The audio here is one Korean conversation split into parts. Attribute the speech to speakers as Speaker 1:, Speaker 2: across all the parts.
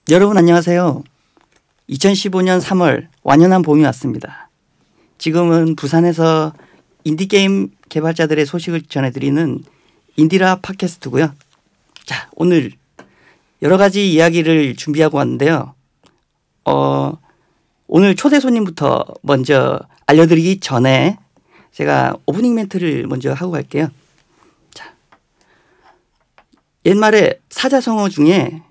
Speaker 1: 여러분 안녕하세요. 2015년 3월 완연한 봄이 왔습니다. 지금은 부산에서 인디게임 개발자들의 소식을 전해드리는 인디라 팟캐스트고요. 자, 오늘 여러 가지 이야기를 준비하고 왔는데요. 오늘 초대 손님부터 먼저 알려드리기 전에 제가 오프닝 멘트를 먼저 하고 갈게요. 자, 옛말에 사자성어 중에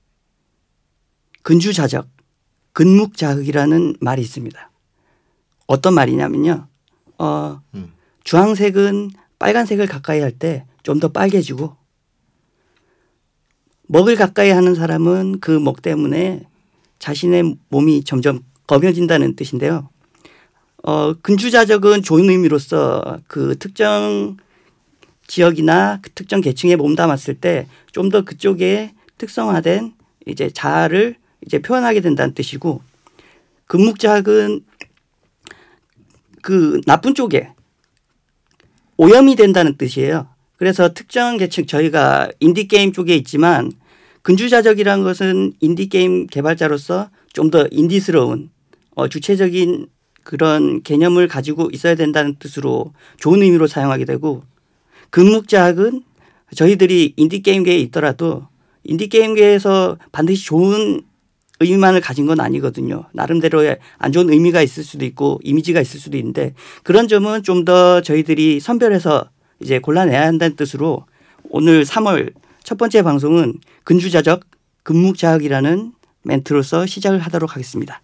Speaker 1: 근주자적, 근묵자흑이라는 말이 있습니다. 어떤 말이냐면요. 주황색은 빨간색을 가까이 할 때 좀 더 빨개지고 먹을 가까이 하는 사람은 그 먹 때문에 자신의 몸이 점점 검해진다는 뜻인데요. 근주자적은 좋은 의미로서 그 특정 지역이나 그 특정 계층에 몸담았을 때 좀 더 그쪽에 특성화된 이제 자아를 이제 표현하게 된다는 뜻이고, 근묵자학은 그 나쁜 쪽에 오염이 된다는 뜻이에요. 그래서 특정 계층, 저희가 인디게임 쪽에 있지만 근주자적이라는 것은 인디게임 개발자로서 좀 더 인디스러운 주체적인 그런 개념을 가지고 있어야 된다는 뜻으로 좋은 의미로 사용하게 되고, 근묵자학은 저희들이 인디게임계에 있더라도 인디게임계에서 반드시 좋은 의미만을 가진 건 아니거든요. 나름대로의 안 좋은 의미가 있을 수도 있고 이미지가 있을 수도 있는데, 그런 점은 좀 더 저희들이 선별해서 이제 골라내야 한다는 뜻으로 오늘 3월 첫 번째 방송은 근주자적, 근묵자학이라는 멘트로서 시작을 하도록 하겠습니다.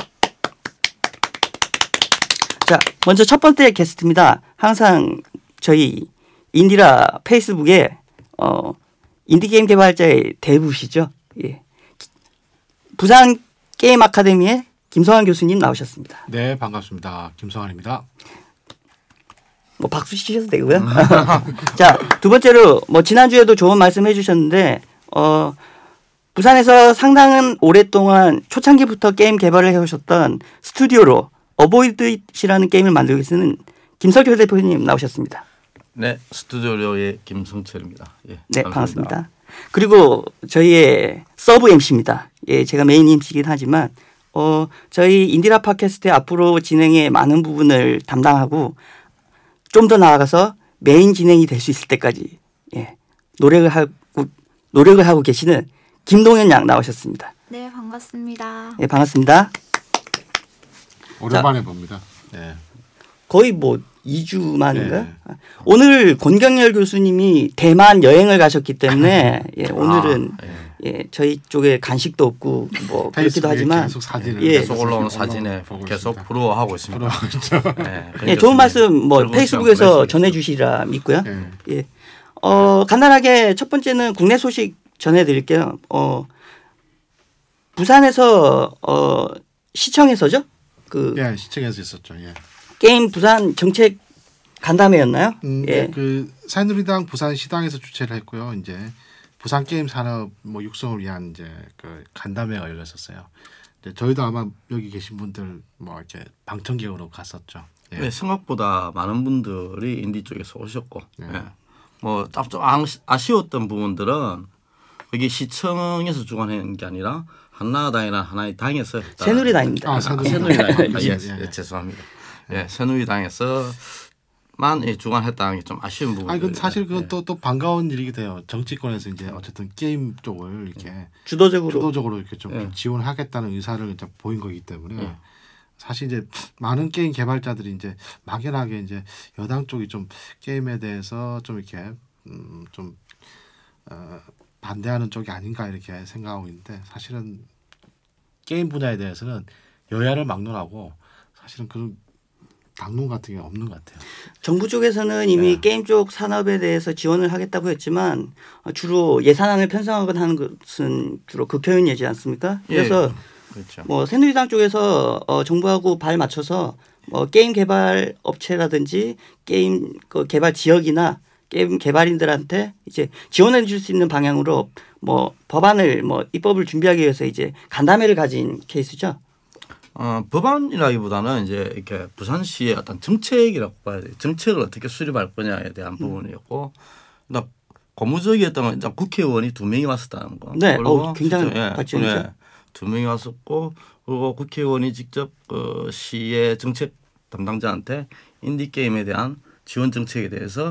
Speaker 1: 자, 먼저 첫 번째 게스트입니다. 항상 저희 인디라 페이스북에 인디게임 개발자의 대부시죠. 예. 부산 게임 아카데미의 김성환 교수님 나오셨습니다.
Speaker 2: 네, 반갑습니다. 김성환입니다.
Speaker 1: 뭐 박수 치셔도 되고요. 자, 두 번째로 뭐 지난주에도 좋은 말씀 해주셨는데 부산에서 상당한 오랫동안 초창기부터 게임 개발을 해오셨던 스튜디오로 어보이드잇이라는 게임을 만들고 계시는 김석철 대표님 나오셨습니다.
Speaker 3: 네, 스튜디오의 김성철입니다. 예,
Speaker 1: 네, 반갑습니다. 그리고 저희의 서브 MC입니다. 예, 제가 메인 MC이긴 하지만 저희 인디라 팟캐스트의 앞으로 진행의 많은 부분을 담당하고 좀 더 나아가서 메인 진행이 될 수 있을 때까지 노력을 하고 계시는 김동현 양 나오셨습니다.
Speaker 4: 네, 반갑습니다.
Speaker 1: 네, 반갑습니다.
Speaker 2: 오랜만에 봅니다.
Speaker 3: 네.
Speaker 1: 거의 뭐 2주 만인가?
Speaker 2: 네.
Speaker 1: 오늘 권경열 교수님이 대만 여행을 가셨기 때문에 오늘은 저희 쪽에 간식도 없고 뭐 그렇기도 하지만
Speaker 2: 계속 사진을
Speaker 3: 계속 올라오는 사진에 계속 부러워하고 있습니다.
Speaker 1: 네, 좋은 말씀 뭐 페이스북에서 전해주시라 믿고요. 예. 간단하게 첫 번째는 국내 소식 전해드릴게요. 부산에서 시청에서죠?
Speaker 2: 시청에서 있었죠. 예.
Speaker 1: 게임 부산 정책 간담회였나요?
Speaker 2: 예. 그 새누리당 부산 시당에서 주최를 했고요. 이제 부산 게임 산업 뭐 육성을 위한 이제 그 간담회가 열렸었어요. 이제 저희도 아마 여기 계신 분들 뭐 이렇게 방청객으로 갔었죠. 예.
Speaker 3: 네, 생각보다 많은 분들이 인디 쪽에서 오셨고, 뭐 좀 아쉬웠던 부분들은 여기 시청에서 주관한 게 아니라 한나라당이나 하나의 당에서
Speaker 1: 새누리당입니다.
Speaker 3: 새누리당. 예, 죄송합니다. 예, 새누리당에서만 주관했다는 게 좀 아쉬운 부분.
Speaker 2: 아니, 사실 그건 또 반가운 일이게 돼요. 정치권에서 이제 어쨌든 게임 쪽을 이렇게 주도적으로 이렇게 좀 지원하겠다는 의사를 이제 보인 거기 때문에 사실 이제 많은 게임 개발자들이 이제 막연하게 이제 여당 쪽이 좀 게임에 대해서 좀 이렇게 반대하는 쪽이 아닌가 이렇게 생각하고 있는데, 사실은 게임 분야에 대해서는 여야를 막론하고 사실은 그런 당론 같은 게 없는 것 같아요.
Speaker 1: 정부 쪽에서는 이미 게임 쪽 산업에 대해서 지원을 하겠다고 했지만 주로 예산안을 편성하거나 하는 것은 주로 극효연이지 않습니까? 그래서
Speaker 3: 그렇죠.
Speaker 1: 뭐 새누리당 쪽에서 정부하고 발 맞춰서 게임 개발 업체라든지 게임 그 개발 지역이나 게임 개발인들한테 이제 지원해 줄 수 있는 방향으로 뭐 법안을 뭐 입법을 준비하기 위해서 이제 간담회를 가진 케이스죠.
Speaker 3: 법안이라기보다는 이제 이렇게 부산시의 어떤 정책이라고 봐야 돼요. 정책을 어떻게 수립할 거냐에 대한 부분이었고, 고무적이었던 건 국회의원이 2명이 왔었다는 거.
Speaker 1: 네, 굉장히 발전이죠.
Speaker 3: 2명이 왔었고 그리고 국회의원이 직접 시의 정책 담당자한테 인디 게임에 대한 지원 정책에 대해서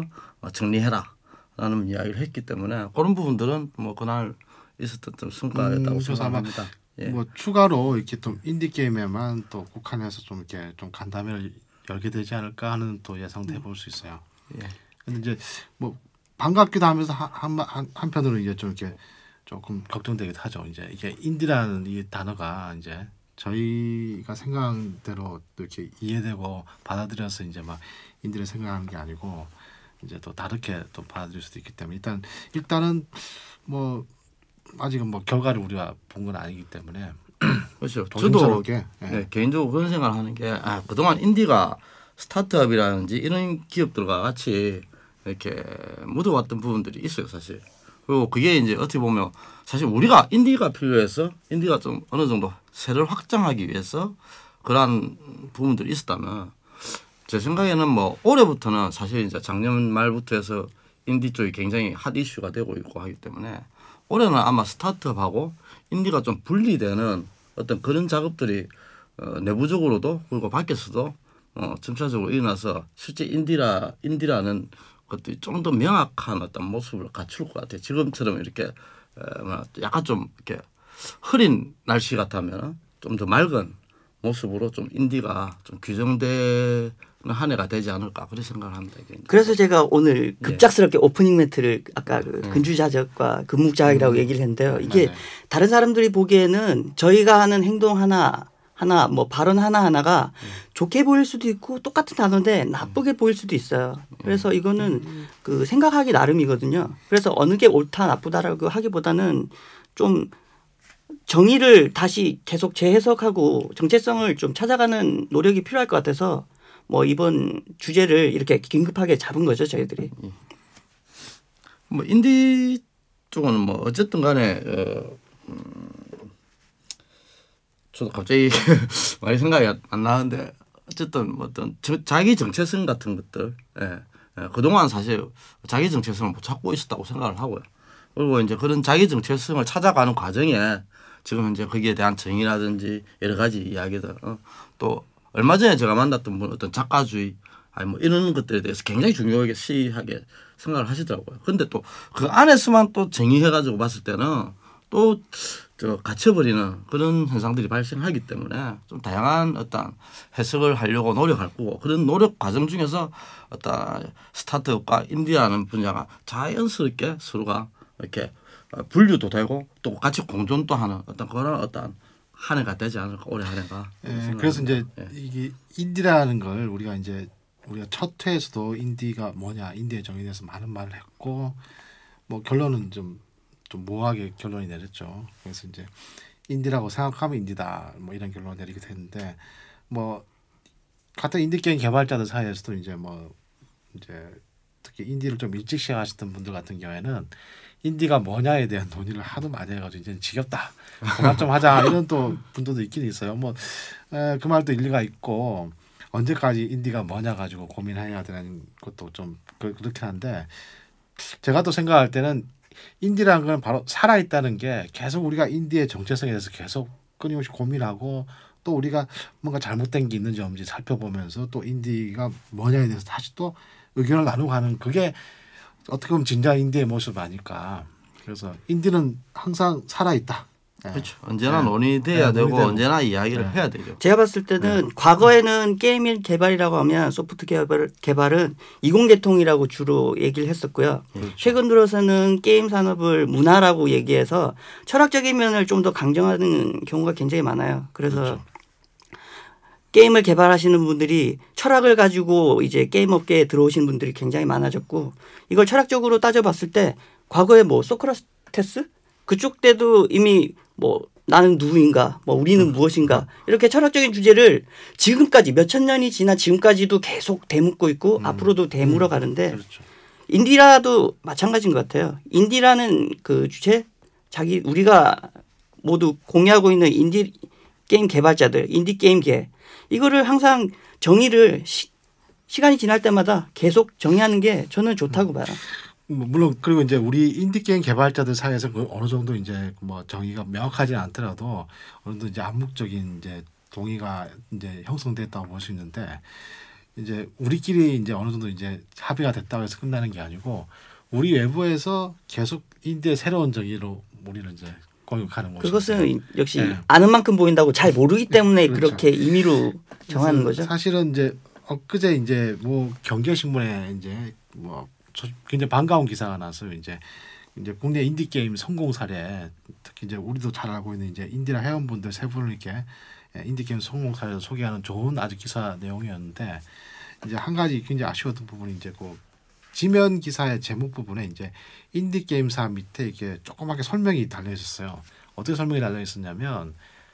Speaker 3: 정리해라라는 이야기를 했기 때문에 그런 부분들은 뭐 그날 있었던 좀 성과였다고 생각합니다.
Speaker 2: 예. 뭐 추가로 이렇게 좀 인디 게임에만 또 국한해서 좀 이렇게 좀 간담회를 열게 되지 않을까 하는 또 예상도 해볼 수 있어요. 예. 근데 이제 뭐 반갑기도 하면서 한편으로 이제 좀 이렇게 조금 걱정되기도 하죠. 이제 이게 인디라는 이 단어가 이제 저희가 생각한 대로 이렇게 이해되고 받아들여서 이제 막 인디를 생각하는 게 아니고 이제 또 다르게 또 받아들일 수도 있기 때문에 일단은 뭐 아직은 뭐 결과를 우리가 본 건 아니기 때문에
Speaker 3: 그렇죠. 저도 개인적으로 그런 생각을 하는 게 그동안 인디가 스타트업이라든지 이런 기업들과 같이 이렇게 묻어왔던 부분들이 있어요, 사실. 그리고 그게 이제 어떻게 보면 사실 우리가 인디가 필요해서 인디가 좀 어느 정도 세를 확장하기 위해서 그러한 부분들이 있었다면 제 생각에는 뭐 올해부터는 사실 이제 작년 말부터 해서 인디 쪽이 굉장히 핫 이슈가 되고 있고 하기 때문에 올해는 아마 스타트업하고 인디가 좀 분리되는 어떤 그런 작업들이 내부적으로도 그리고 밖에서도 점차적으로 일어나서 실제 인디라는 것들이 좀 더 명확한 어떤 모습을 갖출 것 같아요. 지금처럼 이렇게 약간 좀 이렇게 흐린 날씨 같으면 좀 더 맑은 모습으로 좀 인디가 좀 규정되는 한 해가 되지 않을까 그런 생각을 합니다.
Speaker 1: 그래서 제가 오늘 급작스럽게 오프닝 멘트를 아까 그 근주자적과 금묵자학이라고 얘기를 했는데요. 이게
Speaker 2: 맞아요.
Speaker 1: 다른 사람들이 보기에는 저희가 하는 행동 하나 뭐 발언 하나가 좋게 보일 수도 있고 똑같은 단어인데 나쁘게 보일 수도 있어요. 그래서 이거는 그 생각하기 나름이거든요. 그래서 어느 게 옳다 나쁘다라고 하기보다는 좀 정의를 다시 계속 재해석하고 정체성을 좀 찾아가는 노력이 필요할 것 같아서 뭐 이번 주제를 이렇게 긴급하게 잡은 거죠, 저희들이.
Speaker 3: 뭐 인디 쪽은 뭐 어쨌든 간에 저도 갑자기 많이 생각이 안 나는데 어쨌든 뭐 어떤 자기 정체성 같은 것들 그동안 사실 자기 정체성을 못 찾고 있었다고 생각을 하고요. 그리고 이제 그런 자기 정체성을 찾아가는 과정에 지금 현재 거기에 대한 정의라든지 여러 가지 이야기들 또 얼마 전에 제가 만났던 분 어떤 작가주의 아니 뭐 이런 것들에 대해서 굉장히 중요하게 시하게 생각을 하시더라고요. 그런데 또 그 안에서만 또 정의해가지고 봤을 때는 또 갇혀버리는 그런 현상들이 발생하기 때문에 좀 다양한 어떤 해석을 하려고 노력할 거고 그런 노력 과정 중에서 어떤 스타트업과 인디라는 분야가 자연스럽게 서로가 이렇게 분류도 되고 또 같이 공존도 하는 어떤 그런 어떤 한 해가 되지 않을까 올해 한 해가.
Speaker 2: 그래서 이제 이게 인디라는 걸 우리가 첫 회에서도 인디가 뭐냐 인디의 정의에 대해서 많은 말을 했고 뭐 결론은 좀 모호하게 결론이 내렸죠. 그래서 이제 인디라고 생각하면 인디다 뭐 이런 결론을 내리게 됐는데 뭐 같은 인디 게임 개발자들 사이에서도 이제 특히 인디를 좀 일찍 시작하셨던 분들 같은 경우에는 인디가 뭐냐에 대한 논의를 하도 많이 해가지고 이제 지겹다 그만 좀 하자 이런 또 분들도 있긴 있어요. 뭐 그 말도 일리가 있고 언제까지 인디가 뭐냐 가지고 고민해야 되는 것도 좀 그렇긴 한데 제가 또 생각할 때는 인디라는 건 바로 살아있다는 게 계속 우리가 인디의 정체성에 대해서 계속 끊임없이 고민하고 또 우리가 뭔가 잘못된 게 있는지 없는지 살펴보면서 또 인디가 뭐냐에 대해서 다시 또 의견을 나누고 하는 그게 어떻게 보면 진짜 인디의 모습 아닐까. 그래서 인디는 항상 살아있다.
Speaker 3: 그렇죠. 언제나 논의돼야 되고 언제나 이야기를 해야 되죠.
Speaker 1: 제가 봤을 때는 과거에는 게임 개발이라고 하면 소프트 개발은 이공계통이라고 주로 얘기를 했었고요. 그렇죠. 최근 들어서는 게임 산업을 문화라고 얘기해서 철학적인 면을 좀 더 강조하는 경우가 굉장히 많아요. 그래서 그렇죠. 게임을 개발하시는 분들이 철학을 가지고 이제 게임 업계에 들어오신 분들이 굉장히 많아졌고 이걸 철학적으로 따져봤을 때 과거에 뭐 소크라테스 그쪽 때도 이미 뭐 나는 누구인가 뭐 우리는 무엇인가 이렇게 철학적인 주제를 지금까지 몇천 년이 지나 지금까지도 계속 되묻고 있고 앞으로도 되물어 가는데
Speaker 2: 그렇죠.
Speaker 1: 인디라도 마찬가지인 것 같아요. 인디라는 그 주체 우리가 모두 공유하고 있는 인디 게임 개발자들 인디 게임계 이거를 항상 정의를 시간이 지날 때마다 계속 정의하는 게 저는 좋다고 봐요.
Speaker 2: 물론 그리고 이제 우리 인디 게임 개발자들 사이에서 그 어느 정도 이제 뭐 정의가 명확하지는 않더라도 어느 정도 이제 암묵적인 이제 동의가 이제 형성됐다고 볼 수 있는데 이제 우리끼리 이제 어느 정도 이제 합의가 됐다고 해서 끝나는 게 아니고 우리 외부에서 계속 인디의 새로운 정의로 우리는 이제 공격하는 것이죠.
Speaker 1: 그것은 역시 아는 만큼 보인다고 잘 모르기 때문에
Speaker 2: 그렇죠.
Speaker 1: 그렇게 임의로 정하는 거죠.
Speaker 2: 사실은 이제 엊그제 이제 뭐 경제신문에 이제 뭐 굉장히 반가운 기사가 나서 이제 국내 인디 게임 성공 사례 특히 이제 우리도 잘 알고 있는 이제 인디라 회원분들 세 분을 이렇게 인디 게임 성공 사례를 소개하는 좋은 아주 기사 내용이었는데 이제 한 가지 굉장히 아쉬웠던 부분이 이제 그 지면 기사의 제목 부분에 이제 인디 게임사 밑에 이렇게 조그맣게 설명이 달려 있었어요. 어떻게 설명이 달려 있었냐면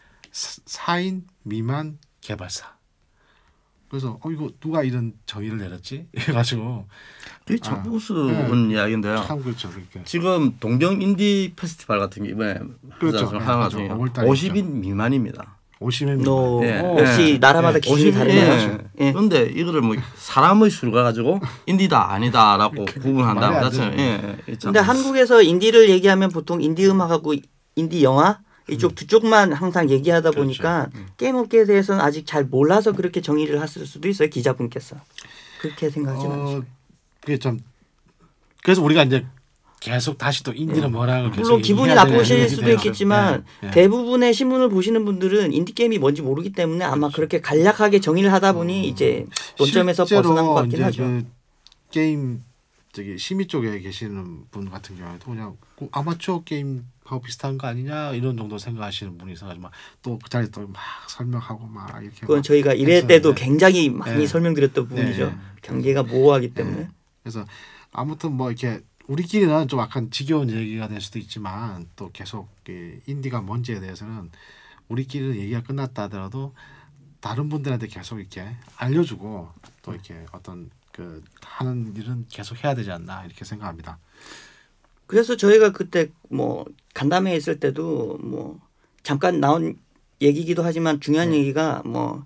Speaker 2: 4인 미만 개발사. 그래서 이거 누가 이런 정의를 내렸지? 해가지고
Speaker 3: 이게 참 우스운 이야기인데요.
Speaker 2: 참 그렇죠. 그러니까.
Speaker 3: 지금 동경 인디 페스티벌 같은 게 이번에
Speaker 2: 그렇죠.
Speaker 3: 하나 중에 50인 미만입니다.
Speaker 2: 50인 미만.
Speaker 1: 혹시 나라마다 기준이 다르나요?
Speaker 3: 그런데 이거를 뭐 사람의 수를 가지고 인디다 아니다라고 구분한다고 자체는.
Speaker 1: 근데 한국에서 인디를 얘기하면 보통 인디 음악하고 인디 영화 이쪽 두 쪽만 항상 얘기하다 보니까 게임 업계에 대해서는 아직 잘 몰라서 그렇게 정의를 하실 수도 있어요. 기자분께서 그렇게 생각하지 않으시죠?
Speaker 2: 그게 좀 그래서 우리가 이제 계속 다시 또 인디는 뭐라고
Speaker 1: 물론 기분이 나쁘실 수도 있겠지만 대부분의 신문을 보시는 분들은 인디 게임이 뭔지 모르기 때문에 아마 그렇게 간략하게 정의를 하다 보니 이제 논점에서 벗어난 것 같긴 하죠.
Speaker 2: 그 게임 심의 쪽에 계시는 분 같은 경우에도 그냥 아마추어 게임하고 비슷한 거 아니냐 이런 정도 생각하시는 분이 있어가지고 또 그 자리에 또 막 설명하고 막 이렇게.
Speaker 1: 그건 저희가 이럴 때도 굉장히 많이 설명드렸던 부분이죠. 경계가 모호하기 때문에.
Speaker 2: 그래서 아무튼 뭐 이렇게 우리끼리는 좀 약간 지겨운 얘기가 될 수도 있지만 또 계속 인디가 뭔지에 대해서는 우리끼리는 얘기가 끝났다 하더라도 다른 분들한테 계속 이렇게 알려주고 또 이렇게 어떤 그 하는 일은 계속 해야 되지 않나 이렇게 생각합니다.
Speaker 1: 그래서 저희가 그때 뭐 간담회에 있을 때도 뭐 잠깐 나온 얘기기도 하지만 중요한 얘기가 뭐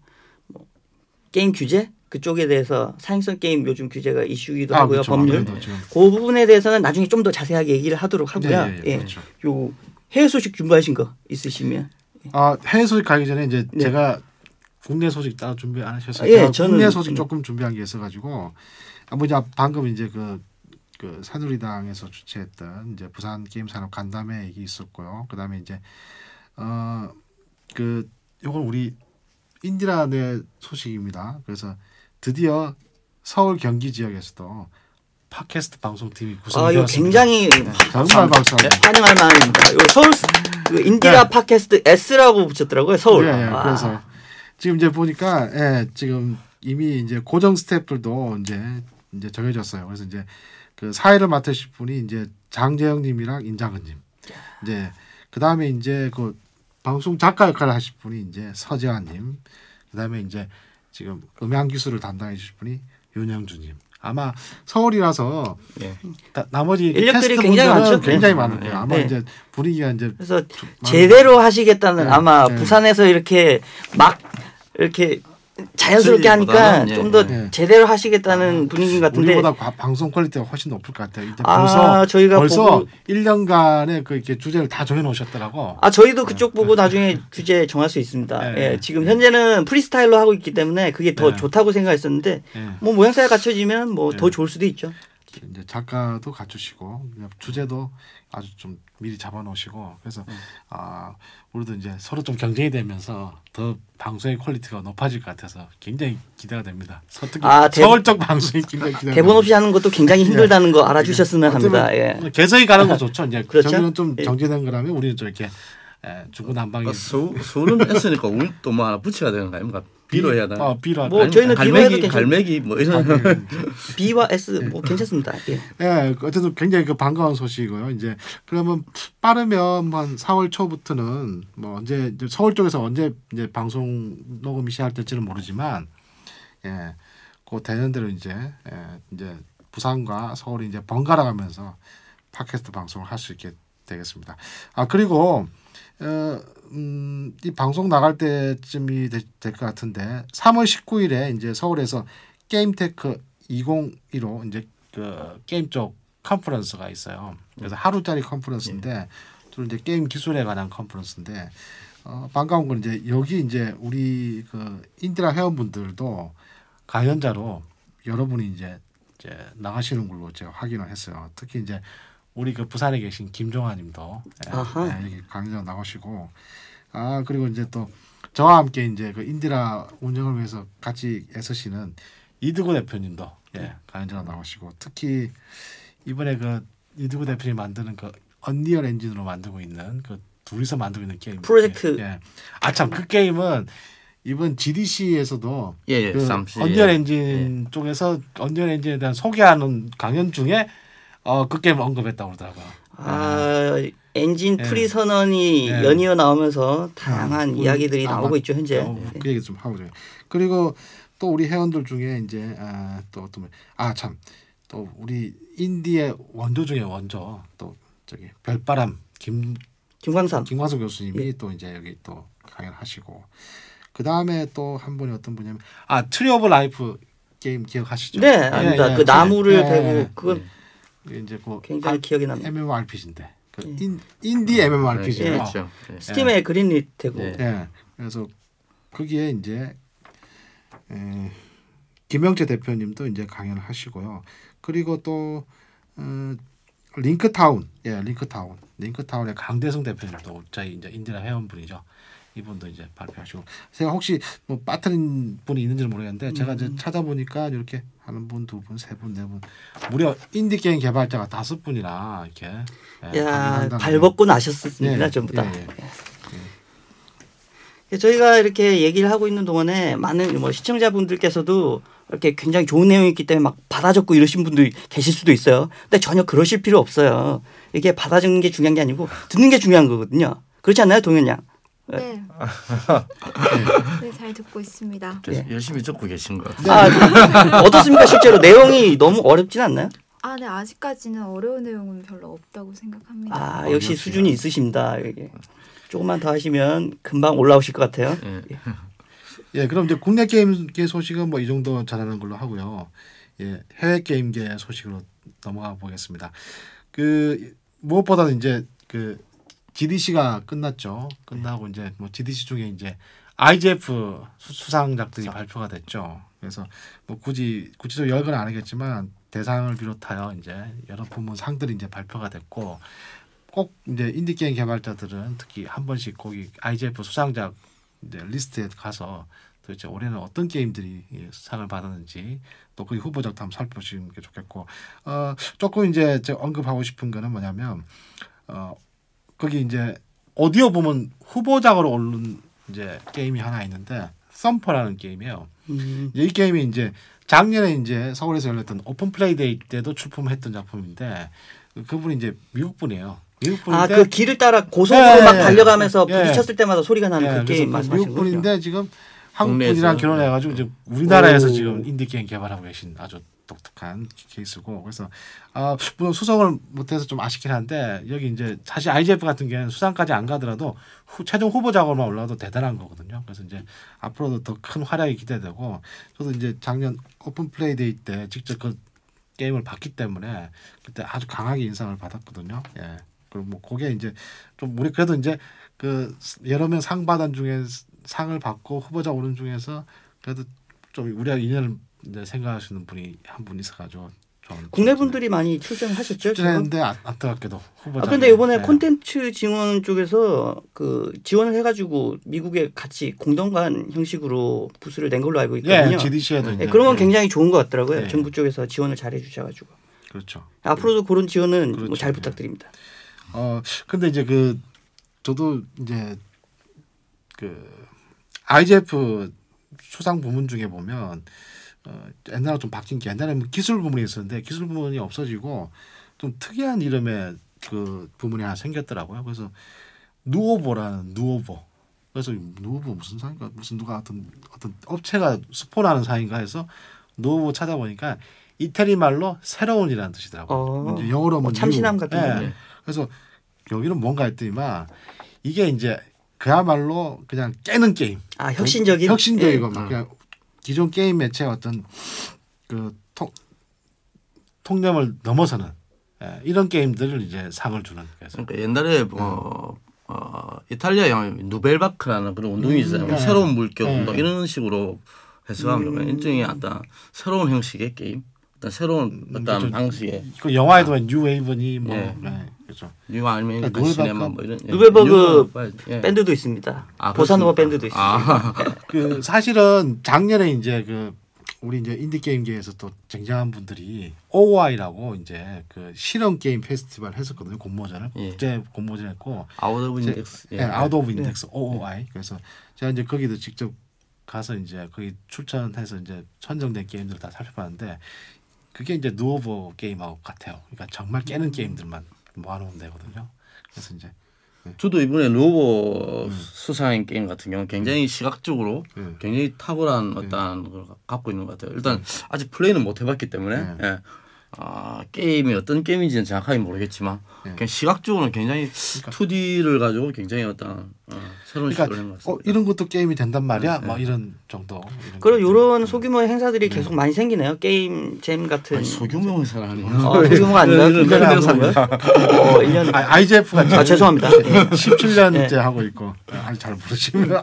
Speaker 1: 게임 규제 그쪽에 대해서 사행성 게임 요즘 규제가 이슈이기도 하고요.
Speaker 2: 그렇죠.
Speaker 1: 법률 그 부분에 대해서는 나중에 좀 더 자세하게 얘기를 하도록 하고요.
Speaker 2: 그렇죠.
Speaker 1: 요 해외 소식 준비하신 거 있으시면
Speaker 2: 해외 소식 가기 전에 이제 제가 국내 소식 따로 준비 안 하셨어요? 저는 국내 소식 조금 준비한 게 있어가지고 이제 방금 이제 그 새누리당에서 주최했던 이제 부산 게임 산업 간담회 얘기 있었고요. 그다음에 이제 요건 우리 인디란의 소식입니다. 그래서 드디어 서울 경기 지역에서도 팟캐스트 방송팀이 구성되었습니다.
Speaker 1: 굉장히
Speaker 2: 정말 박수합니다.
Speaker 1: 환영할 만합니다. 서울 그 인디라 팟캐스트 S라고 붙였더라고요. 서울.
Speaker 2: 그래서 지금 이제 보니까 지금 이미 이제 고정 스태프들도 이제 정해졌어요. 그래서 이제 그 사회를 맡으실 분이 이제 장재영님이랑 인장근님. 이제 그 다음에 이제 그 방송 작가 역할을 하실 분이 이제 서재환님. 그 다음에 이제 지금 음향 기술을 담당해 주실 분이 윤영주님. 아마 서울이라서 나머지
Speaker 1: 인력들이 굉장히 많죠.
Speaker 2: 굉장히 많을 거예요. 아마 이제 분위기가 이제
Speaker 1: 그래서 제대로 하시겠다는 아마 부산에서 이렇게 막 이렇게 자연스럽게 하니까 좀 더 제대로 하시겠다는 분위기 같은데
Speaker 2: 우리보다 방송 퀄리티가 훨씬 높을 것 같아요. 이제 벌써 1년간의 그 이렇게 주제를 다 정해놓으셨더라고.
Speaker 1: 저희도 그쪽 보고 나중에 주제 정할 수 있습니다. 지금 현재는 프리스타일로 하고 있기 때문에 그게 더 좋다고 생각했었는데 뭐 모양새가 갖춰지면 뭐 더 좋을 수도 있죠.
Speaker 2: 이제 작가도 갖추시고 주제도 아주 좀 미리 잡아놓으시고 그래서 우리도 이제 서로 좀 경쟁이 되면서 더 방송의 퀄리티가 높아질 것 같아서 굉장히 기대가 됩니다. 특히 서울적 방송이 굉장히 기대가
Speaker 1: 대본 없이 하는 것도 굉장히 힘들다는 거 알아주셨으면 합니다.
Speaker 2: 개성이 가는 거 좋죠. 이제
Speaker 1: 그렇죠?
Speaker 2: 저기는 좀 정제된 거라면 우리는 좀 이렇게 중구난방이
Speaker 3: 서울은 S니까 우리 또 뭐 하나 붙여야 되는 거 아닙니까? B로 해야 되나?
Speaker 2: B로.
Speaker 1: 뭐 저희는 B로 해도 괜찮아요.
Speaker 3: 갈매기 뭐 이런
Speaker 1: B와 S 뭐 괜찮습니다.
Speaker 2: 어쨌든 굉장히 그 반가운 소식이고요. 이제 그러면 빠르면 한 4월 초부터는 뭐 언제 서울 쪽에서 언제 이제 방송 녹음이 시작될지는 모르지만 그 되는 대로 이제 부산과 서울이 이제 번갈아 가면서 팟캐스트 방송을 할 수 있게 되겠습니다. 그리고 이 방송 나갈 때쯤이 될 것 같은데 3월 19일에 이제 서울에서 게임테크 2015 이제 그 게임 쪽 컨퍼런스가 있어요. 그래서 하루짜리 컨퍼런스인데 주로 이제 게임 기술에 관한 컨퍼런스인데 반가운 건 이제 여기 이제 우리 그 인디라 회원분들도 강연자로 여러분이 이제 나가시는 걸로 제가 확인을 했어요. 특히 이제 우리 그 부산에 계신 김종환님도 여기 강연자 나오시고 그리고 이제 또 저와 함께 이제 그 인디라 운영을 위해서 같이 애쓰시는 이두구 대표님도 강연자로 나오시고 특히 이번에 그 이두구 대표님 만드는 그 언리얼 엔진으로 만들고 있는 그 둘이서 만들고 있는 게임
Speaker 1: 프로젝트
Speaker 2: 참 그 게임은 이번 GDC에서도
Speaker 3: 그
Speaker 2: 언리얼 엔진 쪽에서 언리얼 엔진에 대한 소개하는 강연 중에 그 게임을 언급했다고 그러더라고요.
Speaker 1: 엔진 프리 선언이 연이어 나오면서 다양한 이야기들이 나오고 있죠 현재.
Speaker 2: 그 얘기 좀 하고 요. 그리고 또 우리 회원들 중에 이제 또 어떤 또 우리 인디의 원조 중에 원조 또 저기 별바람 김광삼 교수님이 또 이제 여기 또 강연하시고 그 다음에 또 한 분이 어떤 분이냐면 트리 오브 라이프 게임 기억하시죠?
Speaker 1: 네, 압니다. 그 나무를 베고 그건
Speaker 2: 이제 그
Speaker 1: 굉장히 기억이 납니다.
Speaker 2: MMORPG인데 인디 MMORPG예요.
Speaker 3: 그렇죠.
Speaker 1: 스팀의 그린리트고.
Speaker 2: 그래서 거기에 이제 김영재 대표님도 이제 강연을 하시고요. 그리고 또 링크타운의 강대성 대표님도 저희 이제 인디라 회원분이죠. 이분도 이제 발표하시고 제가 혹시 뭐 빠뜨린 분이 있는지는 모르겠는데 제가 이제 찾아보니까 이렇게 하는 분, 두 분, 세 분, 네 분 무려 인디 게임 개발자가 5분이나 이렇게
Speaker 1: 발 벗고 나셨습니다. 전부 다. 저희가 이렇게 얘기를 하고 있는 동안에 많은 뭐 시청자분들께서도 이렇게 굉장히 좋은 내용이 있기 때문에 막 받아 적고 이러신 분들이 계실 수도 있어요. 근데 전혀 그러실 필요 없어요. 이게 받아 적는 게 중요한 게 아니고 듣는 게 중요한 거거든요. 그렇지 않나요, 동현 양?
Speaker 4: 네. 네, 잘 듣고 있습니다.
Speaker 3: 열심히 듣고 계신 것 같아요.
Speaker 1: 어떻습니까? 실제로 내용이 너무 어렵진 않나요?
Speaker 4: 네. 아직까지는 어려운 내용은 별로 없다고 생각합니다.
Speaker 1: 역시 수준이 있으십니다. 이게. 조금만 더 하시면 금방 올라오실 것 같아요.
Speaker 2: 그럼 이제 국내 게임계 소식은 뭐 이 정도 전하는 걸로 하고요. 해외 게임계 소식으로 넘어가 보겠습니다. 그 무엇보다도 이제 그 GDC가 끝났죠. 끝나고 이제 뭐 GDC 중에 이제 IGF 수상작들이 발표가 됐죠. 그래서 뭐 구체적으로 여러 건 안 하겠지만 대상을 비롯하여 이제 여러 부문 상들이 이제 발표가 됐고 꼭 이제 인디 게임 개발자들은 특히 한 번씩 거기 IGF 수상작 이제 리스트에 가서 도대체 올해는 어떤 게임들이 상을 받았는지 또 그 후보작도 한번 살펴보시는 게 좋겠고 조금 이제 제가 언급하고 싶은 거는 뭐냐면 거기 이제 오디오 부문 후보작으로 오른 이제 게임이 하나 있는데 썸퍼라는 게임이에요. 이 게임이 이제 작년에 이제 서울에서 열렸던 오픈 플레이 데이 때도 출품했던 작품인데 그분이 이제 미국 분이에요.
Speaker 1: 그 길을 따라 고속으로 막 달려가면서 부딪혔을 때마다 소리가 나는 그 게임 말씀하시는 거죠?
Speaker 2: 미국 분인데 지금 한국 분이랑 결혼해가지고 이제 우리나라에서 지금 인디 게임 개발하고 계신 아주 독특한 케이스고 그래서 물론 수성을 못해서 좀 아쉽긴 한데 여기 이제 사실 IGF 같은 경우는 수상까지 안 가더라도 최종 후보작으로만 올라와도 대단한 거거든요. 그래서 이제 앞으로도 더 큰 활약이 기대되고 저도 이제 작년 오픈 플레이 데이 때 직접 그 게임을 봤기 때문에 그때 아주 강하게 인상을 받았거든요. 그리고 뭐 그게 이제 좀 우리 그래도 이제 그 여러 명 상 받은 중에 상을 받고 후보자 오른 중에서 그래도 좀 우리가 인연을 이제 생각하시는 분이 한 분 있어가지고
Speaker 1: 국내 분들이 많이 출전하셨죠?
Speaker 2: 출전했는데 안타깝게도 후보자.
Speaker 1: 그런데 이번에 콘텐츠 지원 쪽에서 그 지원을 해가지고 미국에 같이 공동관 형식으로 부스를 낸 걸로 알고 있거든요.
Speaker 2: GDC에도
Speaker 1: 그런 건 굉장히 좋은 것 같더라고요. 정부 쪽에서 지원을 잘해 주셔가지고.
Speaker 2: 그렇죠.
Speaker 1: 앞으로도 그런 지원은 그렇죠. 잘 부탁드립니다.
Speaker 2: 근데 이제 그 저도 이제 그 IGF 수상 부문 중에 보면 옛날에 좀 바뀐 게 옛날에 기술 부문이 있었는데 기술 부문이 없어지고 좀 특이한 이름의 그 부문이 하나 생겼더라고요. 그래서 누오보라는 누오보. 그래서 누오보 무슨 상인가 무슨 누가 어떤 업체가 스폰하는 상인가 해서 누오보 찾아보니까 이태리 말로 새로운이라는 뜻이더라고요. 이제 영어로
Speaker 1: 참신함 같은 거.
Speaker 2: 그래서 여기는 뭔가 했더니만 이게 이제 그야말로 그냥 깨는 게임. 혁신적이고 막 그냥 기존 게임 매체의 어떤 그 통념을 넘어서는 이런 게임들을 이제 상을 주는. 그래서.
Speaker 3: 그러니까 옛날에 이탈리아 영화 누벨바크라는 그런 운동이 있어요. 새로운 물격 운동 이런 식으로 해석하면 일종의 어떤 새로운 형식의 게임, 어떤 새로운 어떤 방식의.
Speaker 2: 그 영화에도 뉴웨이브니 뭐 그렇죠.
Speaker 3: 뉴 아니면 시네마 뭐 이런.
Speaker 1: 누벨버그 밴드도 있습니다. 보사노바 밴드도 있습니다.
Speaker 2: 그 사실은 작년에 이제 그 우리 이제 인디 게임계에서 또 쟁쟁한 분들이 OI라고 이제 그 실험 게임 페스티벌 했었거든요. 공모전을 국제 공모전했고
Speaker 3: 아웃 오브 인덱스,
Speaker 2: 아웃 오브 인덱스 OOI. 그래서 제가 이제 거기도 직접 가서 이제 거기 출전해서 이제 선정된 게임들을 다 살펴봤는데 그게 이제 누오버 게임하고 같아요. 그러니까 정말 깨는 게임들만 모아놓으면 되거든요. 그래서 이제
Speaker 3: 저도 이번에 누오버 수상인 게임 같은 경우는 굉장히 시각적으로 굉장히 탁월한 어떤 걸 갖고 있는 것 같아요. 일단 아직 플레이는 못 해봤기 때문에 게임이 어떤 게임인지는 정확하게 모르겠지만 그냥 시각적으로는 굉장히 2D를 가지고 굉장히 어떤 새로운 시도를 한 것 같습니다.
Speaker 2: 이런 것도 게임이 된단 말이야? 뭐 이런 정도.
Speaker 1: 그럼 이런 소규모의 행사들이 계속 많이 생기네요. 게임 잼 같은.
Speaker 3: 아니, 소규모 행사라니.
Speaker 1: 소규모가 아니라 1년에 산 거예요? 1년.
Speaker 2: IGF가
Speaker 1: 죄송합니다.
Speaker 2: 17년째 하고 있고. 잘 모르시면.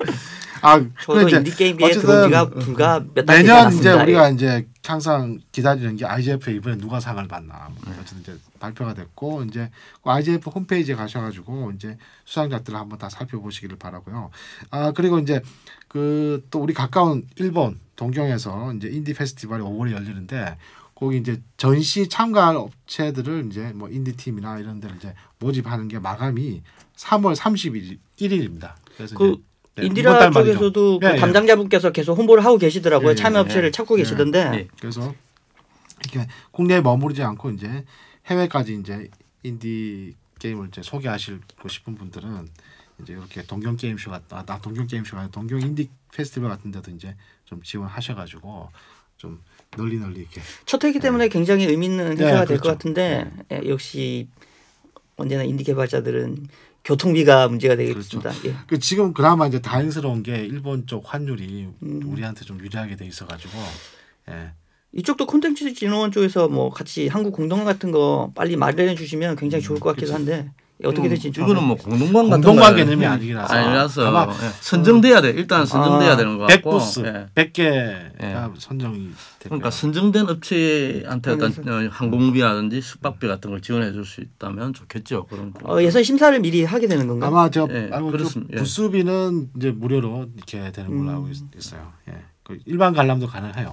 Speaker 1: 저도 인디게임계에 들어온 지가 불과 몇 달 되지
Speaker 2: 내년
Speaker 1: 않았습니다.
Speaker 2: 이제 우리가 이제 항상 기다리는 게 IGF 이번에 누가 상을 받나. 어쨌든 이제 발표가 됐고 이제 IGF 홈페이지에 가셔가지고 이제 수상작들을 한번 다 살펴보시기를 바라고요. 그리고 이제 그 또 우리 가까운 일본 동경에서 이제 인디 페스티벌이 5월에 열리는데 거기 이제 전시 참가할 업체들을 이제 뭐 인디 팀이나 이런 데를 이제 모집하는 게 마감이 3월 31일입니다. 그래서 이제
Speaker 1: 인디라 쪽에서도 그 담당자분께서 계속 홍보를 하고 계시더라고요. 참여업체를 찾고 계시던데.
Speaker 2: 그래서 이렇게 국내에 머무르지 않고 이제 해외까지 이제 인디 게임을 이제 소개하시고 싶은 분들은 이제 이렇게 동경 게임쇼 동경 게임쇼가 아니라 동경 인디 페스티벌 같은 데도 이제 좀 지원하셔가지고 좀 널리 이렇게.
Speaker 1: 첫 회기 때문에 굉장히 의미 있는 행사가 될 것 같은데 역시 언제나 인디 개발자들은 교통비가 문제가 되겠습니다.
Speaker 2: 그렇죠. 그 지금 그나마 이제 다행스러운 게 일본 쪽 환율이 우리한테 좀 유리하게 돼 있어가지고.
Speaker 1: 이쪽도 콘텐츠 진흥원 쪽에서 뭐 같이 한국 공동관 같은 거 빨리 마련해 주시면 굉장히 좋을 것 같기도 한데 어떻게 될지
Speaker 3: 이거는 뭐 공동관
Speaker 2: 개념이 아니라서
Speaker 3: 선정돼야 돼. 일단 선정돼야 되는 거 같고
Speaker 2: 100부스 100개가 선정이 되고요.
Speaker 3: 그러니까 선정된 업체한테 어떤 항공비라든지 숙박비 같은 걸 지원해 줄 수 있다면 좋겠죠. 그런
Speaker 1: 예선 심사를 미리 하게 되는 건가요?
Speaker 2: 아마 저 부스비는 이제 무료로 이렇게 되는 걸로 알고 있어요. 그 일반 관람도 가능해요.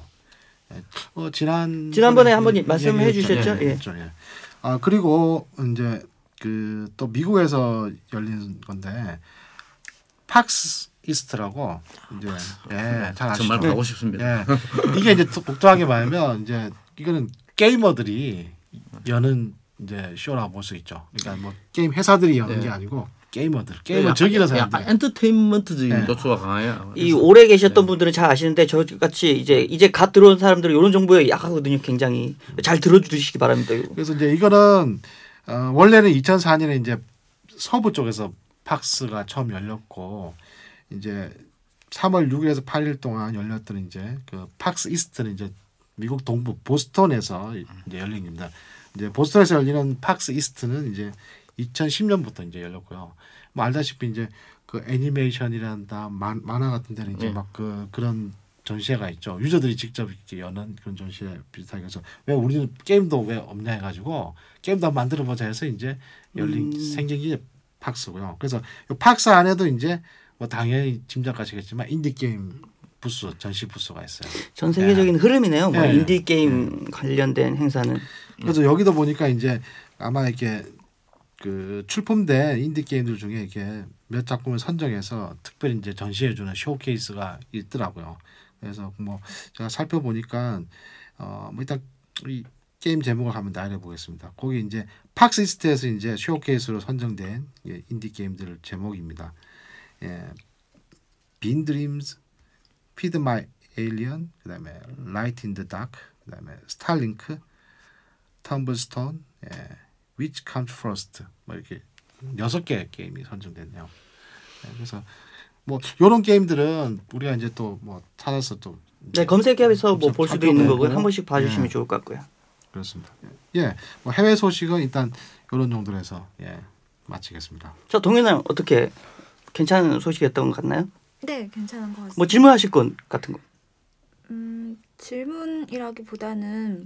Speaker 1: 지난번에 한번 말씀해 주셨죠.
Speaker 2: 그리고 이제 그 또 미국에서 열리는 건데 팍스 이스트라고 이제 잘 아시죠?
Speaker 3: 정말 가고 싶습니다.
Speaker 2: 이게 이제 독특하게 말하면 이제 이거는 게이머들이 여는 이제 쇼라고 볼 수 있죠. 그러니까 뭐 게임 회사들이 여는 게 아니고 게임을 즐기는 사람들.
Speaker 3: 엔터테인먼트적인 요소가 강해요.
Speaker 1: 이 오래 계셨던 분들은 잘 아시는데 저같이 이제 갓 들어온 사람들은 이런 정보에 약하거든요. 굉장히 잘 들어주시기 바랍니다.
Speaker 2: 그래서 이제 이거는 원래는 2004년에 이제 서부 쪽에서 팍스가 처음 열렸고 이제 3월 6일에서 8일 동안 열렸던 이제 그 팍스 이스트는 이제 미국 동부 보스턴에서 이제 열린 겁니다. 이제 보스턴에서 열리는 팍스 이스트는 이제 2010년부터 이제 열렸고요. 뭐 알다시피 이제 그 애니메이션이란다 만화 같은 데는 이제 막 그런 전시회가 있죠. 유저들이 직접 이렇게 여는 그런 전시회 비슷하게 해서 왜 우리는 게임도 왜 없냐 해가지고 게임도 한번 만들어 보자 해서 이제 생긴 게 팍스고요. 그래서 이 팍스 안에도 이제 뭐 당연히 짐작하시겠지만 인디 게임 부스 전시 부스가 있어요.
Speaker 1: 전 세계적인 흐름이네요. 뭐 인디 게임 관련된 행사는.
Speaker 2: 그래서 여기도 보니까 이제 아마 이렇게 그 출품된 인디 게임들 중에 이렇게 몇 작품을 선정해서 특별히 이제 전시해주는 쇼케이스가 있더라고요. 그래서 뭐 제가 살펴보니까 뭐 일단 이 게임 제목을 한번 나열해보겠습니다. 거기 이제 팍스이스트에서 이제 쇼케이스로 선정된 인디 게임들 제목입니다. 빈 드림즈, 피드 마이 에일리언, 그다음에 라이트 인 더 다크, 그다음에 스타링크, 텀블스톤, Which comes first? 뭐 이렇게 6개 게임이 선정됐네요. 그래서 뭐 이런 게임들은 우리가 이제 또 뭐 찾아서 또
Speaker 1: 검색해서 뭐 볼 수도 있는 거고요. 한 번씩 봐주시면 좋을 것 같고요.
Speaker 2: 그렇습니다. 예, 뭐 해외 소식은 일단 이런 정도로 해서 예, 마치겠습니다.
Speaker 1: 자, 동현아 어떻게 괜찮은 소식이었던 것 같나요?
Speaker 4: 네, 괜찮은 것 같습니다.
Speaker 1: 뭐 질문하실 건 같은 거?
Speaker 4: 질문이라기보다는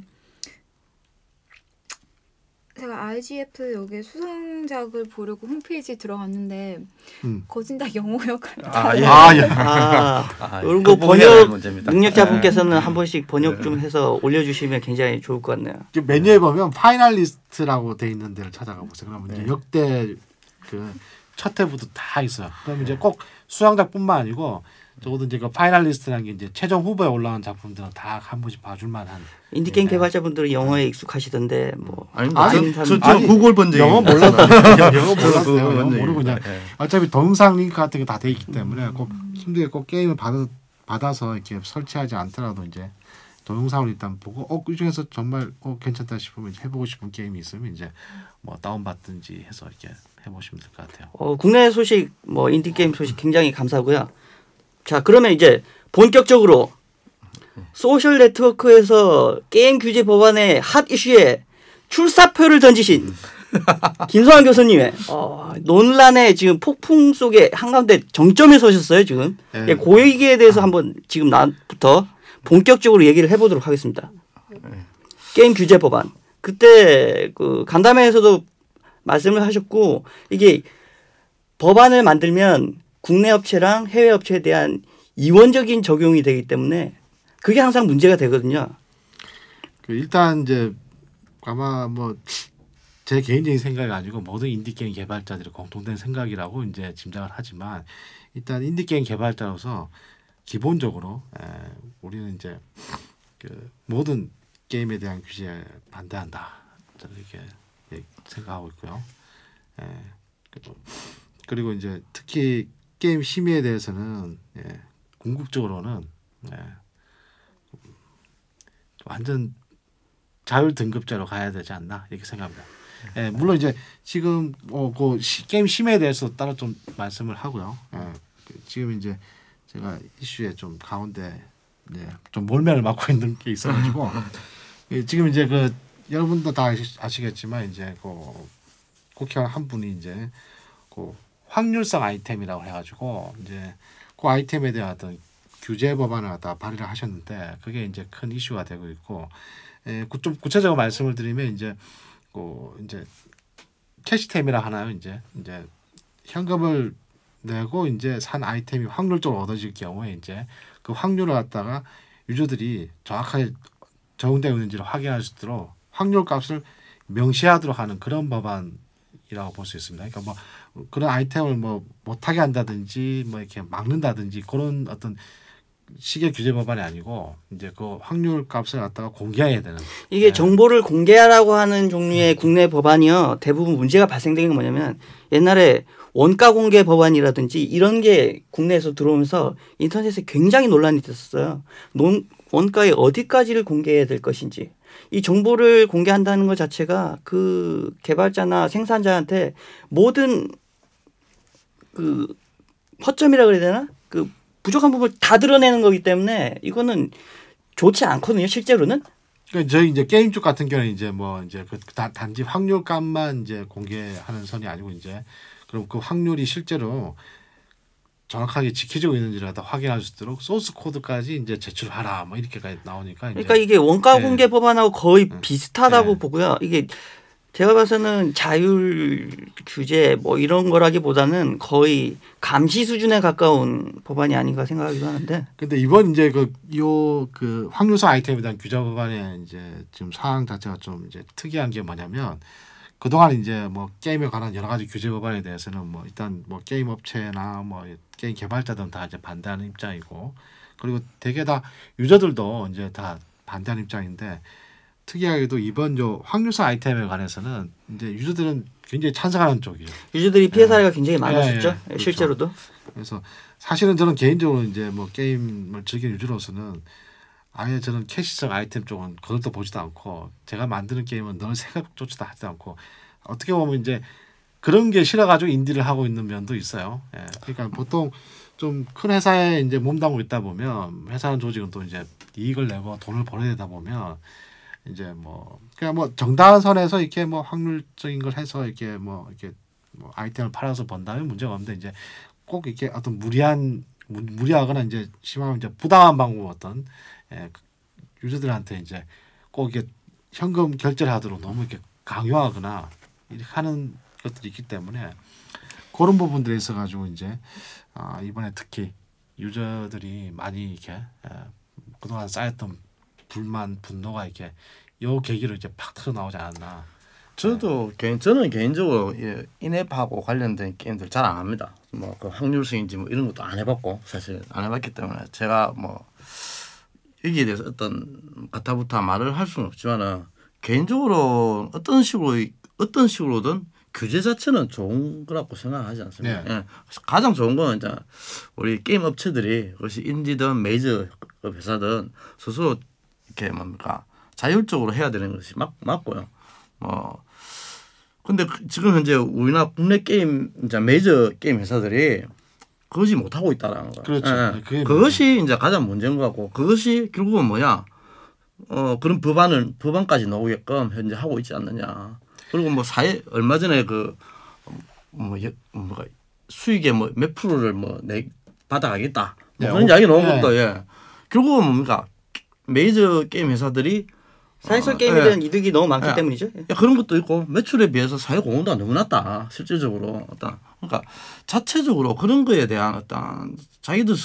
Speaker 4: 제가 IGF 여기 수상작을 보려고 홈페이지 들어갔는데 거진다 영어역
Speaker 1: 이런 거 번역 능력자분께서는 한 번씩 번역 좀 해서 올려주시면 굉장히 좋을 것 같네요.
Speaker 2: 메뉴에 보면 파이널리스트라고 돼 있는 데를 찾아가 보세요. 그러면 이제 역대 그 첫 회부터 다 있어요. 그럼 이제 꼭 수상작뿐만 아니고 적어도 이제 그 파이널리스트라는 게 이제 최종 후보에 올라온 작품들은 다 한 번씩 봐줄 만한.
Speaker 1: 인디 게임 개발자분들은 영어에 익숙하시던데 뭐
Speaker 3: 저 구글 번역
Speaker 2: 영어 몰랐어요. 모르고 그냥 어차피 동영상 링크 같은 게 다 돼 있기 때문에 꼭 힘들게 꼭 게임을 받아서 이렇게 설치하지 않더라도 이제 동영상을 일단 보고 그 중에서 정말 괜찮다 싶으면 해보고 싶은 게임이 있으면 이제 뭐 다운받든지 해서 이렇게 해보시면 될 것 같아요.
Speaker 1: 국내 소식 뭐 인디 게임 소식 굉장히 감사하고요. 자, 그러면 이제 본격적으로 소셜 네트워크에서 게임 규제 법안의 핫 이슈에 출사표를 던지신 김성환 교수님의 논란의 지금 폭풍 속에 한가운데 정점에 서셨어요 지금. 네. 그 얘기에 대해서 한번 지금 나부터 본격적으로 얘기를 해보도록 하겠습니다. 게임 규제 법안. 그때 그 간담회에서도 말씀을 하셨고 이게 법안을 만들면 국내 업체랑 해외 업체에 대한 이원적인 적용이 되기 때문에 그게 항상 문제가 되거든요.
Speaker 2: 일단 이제 아마 뭐 제 개인적인 생각이 아니고 모든 인디 게임 개발자들의 공통된 생각이라고 이제 짐작을 하지만 일단 인디 게임 개발자로서 기본적으로 우리는 이제 그 모든 게임에 대한 규제에 반대한다. 저는 이렇게 생각하고 있고요. 그리고 이제 특히 게임 심의에 대해서는 궁극적으로는 완전 자율 등급제로 가야 되지 않나 이렇게 생각합니다. 물론 이제 지금 그 게임 심의에 대해서 따로 좀 말씀을 하고요. 지금 이제 제가 이슈에 좀 가운데 좀 몰매를 맡고 있는 게 있어가지고 지금 이제 그 여러분도 다 아시겠지만 이제 그 국회의원 한 분이 이제 그 확률성 아이템이라고 해가지고 이제 그 아이템에 대한 어떤 규제 법안을 갖다 발의를 하셨는데 그게 이제 큰 이슈가 되고 있고 좀 구체적으로 말씀을 드리면 이제 캐시템이라 하나요 이제 현금을 내고 이제 산 아이템이 확률적으로 얻어질 경우에 이제 그 확률을 갖다가 유저들이 정확하게 적용되어 있는지를 확인할 수 있도록 확률 값을 명시하도록 하는 그런 법안이라고 볼 수 있습니다. 그러니까 뭐 그런 아이템을 뭐 못하게 한다든지 뭐 이렇게 막는다든지 그런 어떤 식의 규제 법안이 아니고 이제 그 확률 값을 갖다가 공개해야 되는.
Speaker 1: 이게 정보를 공개하라고 하는 종류의 국내 법안이요. 대부분 문제가 발생되는 게 뭐냐면 옛날에 원가 공개 법안이라든지 이런 게 국내에서 들어오면서 인터넷에 굉장히 논란이 됐었어요. 원가의 어디까지를 공개해야 될 것인지. 이 정보를 공개한다는 것 자체가 그 개발자나 생산자한테 모든 그 허점이라 그래야 되나? 그 부족한 부분을 다 드러내는 거기 때문에 이거는 좋지 않거든요, 실제로는.
Speaker 2: 그러니까 저희 이제 게임 쪽 같은 경우는 이제 뭐 이제 그 단지 확률값만 이제 공개하는 선이 아니고 이제 그럼 그 확률이 실제로 정확하게 지켜지고 있는지를 다 확인할 수 있도록 소스 코드까지 이제 제출하라 뭐 이렇게까지 나오니까.
Speaker 1: 그러니까 이게 원가 공개 법안하고 거의 비슷하다고 보고요. 이게 제가 봐서는 자율 규제 뭐 이런 거라기보다는 거의 감시 수준에 가까운 법안이 아닌가 생각하기도 하는데.
Speaker 2: 근데 이번 이제 그 확률성 아이템에 대한 규제 법안의 이제 지금 사항 자체가 좀 이제 특이한 게 뭐냐면 그동안 이제 뭐 게임에 관한 여러 가지 규제 법안에 대해서는 뭐 일단 뭐 게임 업체나 뭐 게임 개발자들은 다 이제 반대하는 입장이고 그리고 대개 다 유저들도 이제 다 반대하는 입장인데 특이하게도 이번 요 확률성 아이템에 관해서는 이제 유저들은 굉장히 찬성하는 쪽이에요.
Speaker 1: 유저들이 피해 사례가 굉장히 많았었죠. 그렇죠. 실제로도.
Speaker 2: 그래서 사실은 저는 개인적으로 이제 뭐 게임을 즐기는 유저로서는 아예 저는 캐시성 아이템 쪽은 거들떠 보지도 않고 제가 만드는 게임은 늘 생각조차도 하지 않고 어떻게 보면 이제 그런 게 싫어가지고 인디를 하고 있는 면도 있어요. 그러니까 보통 좀 큰 회사에 이제 몸담고 있다 보면 회사는 조직은 또 이제 이익을 내고 돈을 벌어야 되다 보면 이제 뭐 그냥 뭐 정당한 선에서 이렇게 뭐 확률적인 걸 해서 이렇게 뭐 아이템을 팔아서 번다면 문제가 없는데 이제 꼭 이렇게 어떤 무리하거나 이제 심하면 이제 부당한 방법 어떤 유저들한테 이제 꼭 이렇게 현금 결제를 하도록 너무 이렇게 강요하거나 이렇게 하는 것들이 있기 때문에 그런 부분들에 있어 가지고 이제 이번에 특히 유저들이 많이 이렇게 그동안 쌓였던 불만, 분노가 이렇게 요 계기로 이제 팍 터져 나오지 않았나.
Speaker 3: 저는 개인적으로 인앱하고 관련된 게임들 잘 안 합니다. 뭐 그 확률성인지 뭐 이런 것도 안 해봤고 사실 안 해봤기 때문에 제가 뭐 여기에 대해서 어떤 가타부타 말을 할 수는 없지만은 개인적으로 어떤 식으로든 규제 자체는 좋은 거라고 생각하지 않습니다.
Speaker 2: 네.
Speaker 3: 가장 좋은 건 이제 우리 게임 업체들이 그것이 인디든 메이저 회사든 스스로 이렇게 뭡니까 자율적으로 해야 되는 것이 맞고요. 근데 지금 현재 우리나라 국내 게임 이제 메이저 게임 회사들이 그것이 못 하고 있다라는 거예요.
Speaker 2: 그렇죠.
Speaker 3: 그것이 이제 가장 문제인 것 같고 그것이 결국은 뭐냐? 그런 법안까지 나오게끔 현재 하고 있지 않느냐. 그리고 뭐 얼마 전에 뭐가 수익의 뭐 몇 프로를 받아가겠다. 뭐 그런 이야기 나온 것도 결국은 뭡니까? 메이저 게임 회사들이
Speaker 1: 사회적 게임에 대한 이득이 너무 많기 때문이죠.
Speaker 3: 그런 것도 있고 매출에 비해서 사회 공헌도가 너무 낮다. 실질적으로 그러니까 자체적으로 그런 거에 대한 어떤 자기들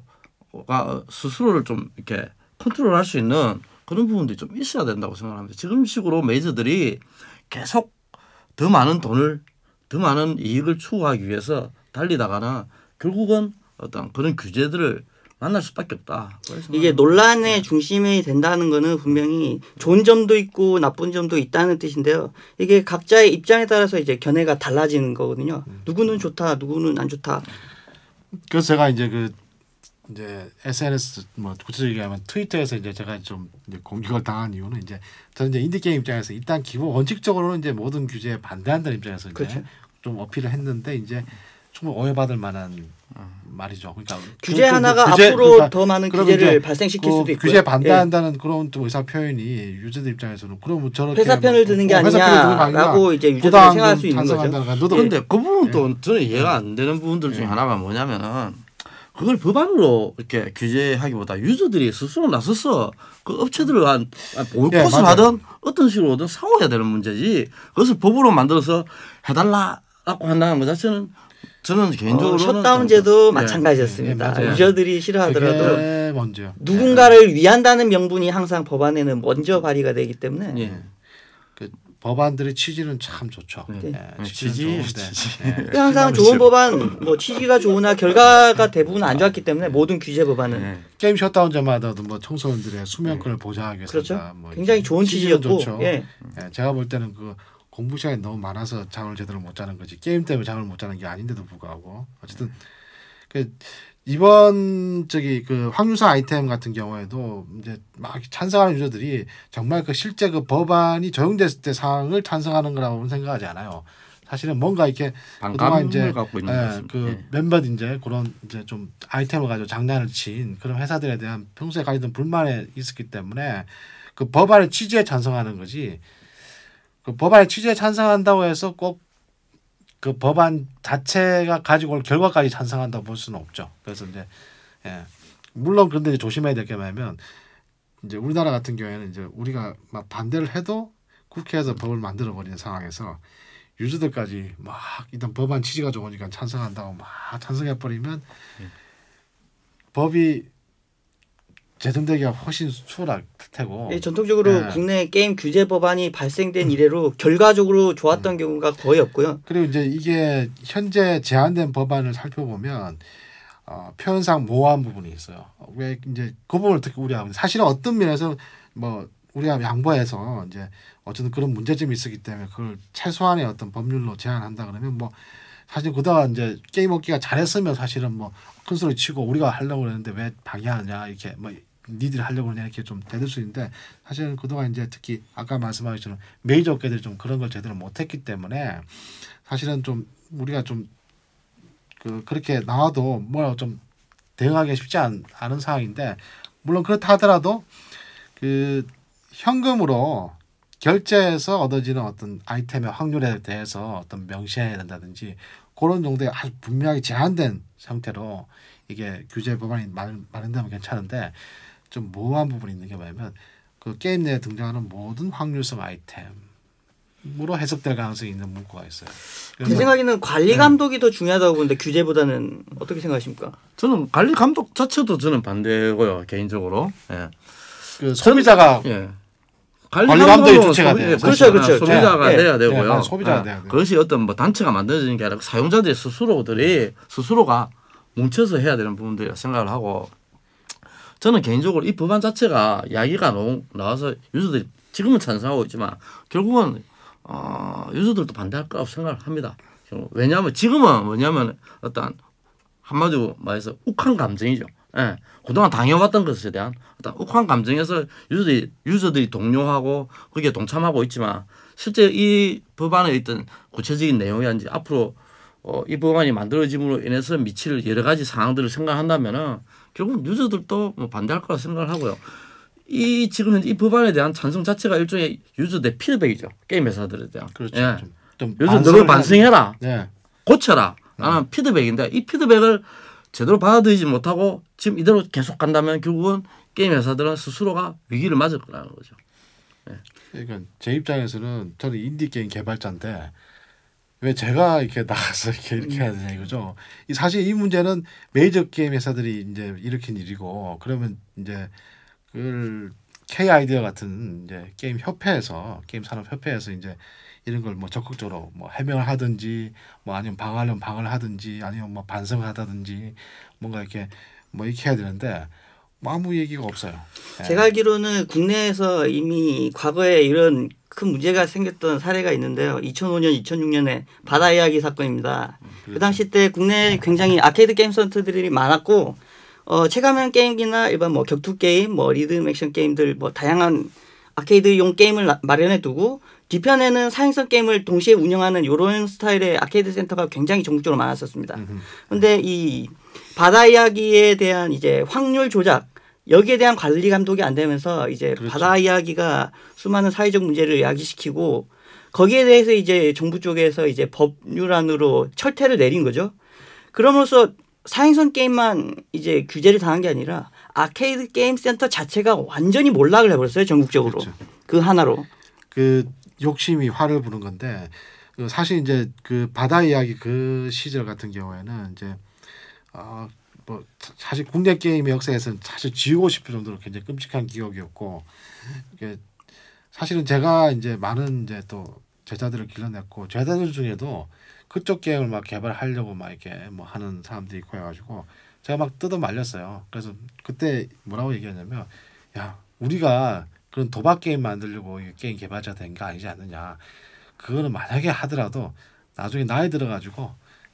Speaker 3: 스스로를 좀 이렇게 컨트롤할 수 있는 그런 부분들이 좀 있어야 된다고 생각합니다. 지금 식으로 메이저들이 계속 더 많은 돈을 더 많은 이익을 추구하기 위해서 달리다가는 결국은 어떤 그런 규제들을 만날 수밖에 없다.
Speaker 1: 이게 논란의 중심이 된다는 거는 분명히 좋은 점도 있고 나쁜 점도 있다는 뜻인데요. 이게 각자의 입장에 따라서 이제 견해가 달라지는 거거든요. 누구는 좋다, 누구는 안 좋다.
Speaker 2: 그래서 제가 이제 이제 SNS 뭐 구체적으로 하면 트위터에서 이제 제가 좀 이제 공격을 당한 이유는 이제 저는 이제 인디 게임 입장에서 일단 기본 원칙적으로는 이제 모든 규제에 반대한다는 입장에서
Speaker 1: 그렇죠.
Speaker 2: 이제 좀 어필을 했는데 이제 정말 오해받을 만한 말이죠. 그러니까
Speaker 1: 규제 하나가 앞으로 더 많은 규제를 발생시킬 수도 있고요.
Speaker 2: 규제 반대한다는 그런 또 의사 표현이 유저들 입장에서는 그럼 저렇게
Speaker 1: 회사 편을 드는 게 아니냐라고 이제 유저들이 생각할 수 있는 거죠.
Speaker 3: 그런데 그 부분도 저는 이해가 안 되는 부분들 중에 하나가 뭐냐면은 그걸 법안으로 이렇게 규제하기보다 유저들이 스스로 나서서 그 업체들을 한 보이콧을 하든 어떤 식으로든 싸워야 되는 문제지. 그것을 법으로 만들어서 해달라고 한다는 것 자체는 저는 개인적으로
Speaker 1: 셧다운제도 마찬가지였습니다. 유저들이 싫어하더라도
Speaker 2: 먼저
Speaker 1: 누군가를 위한다는 명분이 항상 법안에는 먼저 발의가 되기 때문에
Speaker 2: 그 법안들의 취지는 참 좋죠.
Speaker 3: 취지.
Speaker 1: 항상 좋은 법안, 뭐 취지가 좋으나 결과가 대부분 안 좋았기 때문에 모든 규제 법안은
Speaker 2: 게임 셧다운제마다도 뭐 청소년들의 수면권을 보장하기 위해서
Speaker 1: 그렇죠. 굉장히 좋은 취지였고,
Speaker 2: 제가 볼 때는 그 공부 시간이 너무 많아서 잠을 제대로 못 자는 거지 게임 때문에 잠을 못 자는 게 아닌데도 불구하고 어쨌든 이번 그 확률상 아이템 같은 경우에도 이제 막 찬성하는 유저들이 정말 그 실제 그 법안이 적용됐을 때 상황을 찬성하는 거라고는 생각하지 않아요. 사실은 뭔가 이렇게 그동안 이제 몇몇 이제 그런 이제 좀 아이템을 가지고 장난을 친 그런 회사들에 대한 평소에 가지던 불만이 있었기 때문에 그 법안의 취지에 찬성하는 거지. 그 법안의 취지에 찬성한다고 해서 꼭 그 법안 자체가 가지고 올 결과까지 찬성한다고 볼 수는 없죠. 그래서 이제 물론 그런데 이제 조심해야 될 게 뭐냐면 이제 우리나라 같은 경우에는 이제 우리가 막 반대를 해도 국회에서 법을 만들어 버리는 상황에서 유저들까지 막 일단 법안 취지가 좋으니까 찬성한다고 막 찬성해 버리면 법이 제정되기가 훨씬 수월할 테고.
Speaker 1: 전통적으로 국내 게임 규제 법안이 발생된 이래로 결과적으로 좋았던 경우가 거의 없고요.
Speaker 2: 그리고 이제 이게 현재 제한된 법안을 살펴보면 표현상 모호한 부분이 있어요. 왜 이제 그 부분을 특히 우려하고 사실은 어떤 면에서 뭐 우리가 양보해서 이제 어쨌든 그런 문제점이 있었기 때문에 그걸 최소한의 어떤 법률로 제한한다 그러면 뭐 사실 그동안 이제 게임 업계가 잘했으면 사실은 뭐 큰 소리 치고 우리가 하려고 그랬는데 왜 방해하느냐 이렇게 뭐 니들이 하려고 그러냐 이렇게 좀 대들 수 있는데 사실은 그동안 이제 특히 아까 말씀하신 것처럼 메이저 업계들이 좀 그런 걸 제대로 못했기 때문에 사실은 좀 우리가 좀 그렇게 나와도 뭐 좀 대응하기 쉽지 않은 상황인데 물론 그렇다 하더라도 그 현금으로 결제해서 얻어지는 어떤 아이템의 확률에 대해서 어떤 명시해야 된다든지 그런 정도의 아주 분명하게 제한된 형태로 이게 규제 법안이 마련되면 괜찮은데 좀 모호한 부분이 있는 게 뭐냐면 그 게임 내에 등장하는 모든 확률성 아이템으로 해석될 가능성이 있는 문구가 있어요.
Speaker 1: 제 생각에는 관리 감독이 더 중요하다고 보는데 규제보다는 어떻게 생각하십니까?
Speaker 3: 저는 관리 감독 자체도 저는 반대고요 개인적으로. 예.
Speaker 2: 그 소비자가 관리 감독이 주체가 돼요.
Speaker 1: 그렇죠.
Speaker 3: 소비자가 돼야 되고요.
Speaker 2: 소비자가 돼야 돼요.
Speaker 3: 그것이 어떤 뭐 단체가 만들어지는 게 아니라 사용자들 스스로가 뭉쳐서 해야 되는 부분들이라 생각을 하고 저는 개인적으로 이 법안 자체가 이야기가 나와서 유저들이 지금은 찬성하고 있지만 결국은 유저들도 반대할 거라고 생각을 합니다. 왜냐하면 지금은 뭐냐면 어떤 한마디로 말해서 욱한 감정이죠. 예. 그동안 당해왔던 것에 대한 어떤 욱한 감정에서 유저들이 동요하고 거기에 동참하고 있지만 실제 이 법안에 있던 구체적인 내용이라든지 앞으로 이 법안이 만들어짐으로 인해서 미칠 여러 가지 상황들을 생각한다면은 결국 유저들도 뭐 반대할 거라 생각을 하고요. 이 지금 현재 이 법안에 대한 찬성 자체가 일종의 유저들의 피드백이죠. 게임 회사들에 대한.
Speaker 2: 그렇죠.
Speaker 3: 예.
Speaker 2: 좀
Speaker 3: 요즘 너를 반성해라.
Speaker 2: 네.
Speaker 3: 고쳐라. 라는 피드백인데 이 피드백을 제대로 받아들이지 못하고 지금 이대로 계속 간다면 결국은 게임 회사들은 스스로가 위기를 맞을 거라는 거죠. 네.
Speaker 2: 그러니까 제 입장에서는 저는 인디 게임 개발자인데 왜 제가 이렇게 나가서 이렇게 해야 되냐 이거죠. 사실 이 문제는 메이저 게임 회사들이 이제 일으킨 일이고 그러면 이제 그 K 아이디어 같은 이제 게임 협회에서 게임 산업 협회에서 이제 이런 걸 뭐 적극적으로 뭐 해명을 하든지 뭐 아니면 방어하려면 방어를 하든지 아니면 뭐 반성을 하다든지 뭔가 이렇게 뭐 이렇게 해야 되는데 뭐 아무 얘기가 없어요.
Speaker 1: 제가 알기로는 국내에서 이미 과거에 이런 큰 문제가 생겼던 사례가 있는데요. 2005년, 2006년에 바다 이야기 사건입니다.
Speaker 2: 그렇죠.
Speaker 1: 그 당시 때 국내에 굉장히 아케이드 게임 센터들이 많았고 체감형 게임기나 일반 뭐 격투 게임, 뭐 리듬 액션 게임들 뭐 다양한 아케이드용 게임을 마련해 두고 뒤편에는 사행성 게임을 동시에 운영하는 이런 스타일의 아케이드 센터가 굉장히 전국적으로 많았었습니다. 그런데 이 바다 이야기에 대한 이제 확률 조작 여기에 대한 관리 감독이 안 되면서 이제
Speaker 2: 그렇죠.
Speaker 1: 바다 이야기가 수많은 사회적 문제를 야기시키고 거기에 대해서 이제 정부 쪽에서 이제 법률안으로 철퇴를 내린 거죠. 그럼으로써 사행성 게임만 이제 규제를 당한 게 아니라 아케이드 게임 센터 자체가 완전히 몰락을 해버렸어요. 전국적으로.
Speaker 2: 그렇죠.
Speaker 1: 그 하나로.
Speaker 2: 그 욕심이 화를 부는 건데 사실 이제 그 바다 이야기 그 시절 같은 경우에는 이제 뭐 사실 국내 게임의 역사에서는 사실 지우고 싶을 정도로 굉장히 끔찍한 기억이었고 이게 사실은 제가 이제 많은 이제 또 제자들을 길러냈고 제자들 중에도 그쪽 게임을 막 개발하려고 막 이렇게 뭐 하는 사람들이 있고 해가지고 제가 막 뜯어 말렸어요. 그래서 그때 뭐라고 얘기하냐면 야 우리가 그런 도박 게임 만들려고 게임 개발자 된 거 아니지 않느냐. 그거는 만약에 하더라도 나중에 나이 들어가지고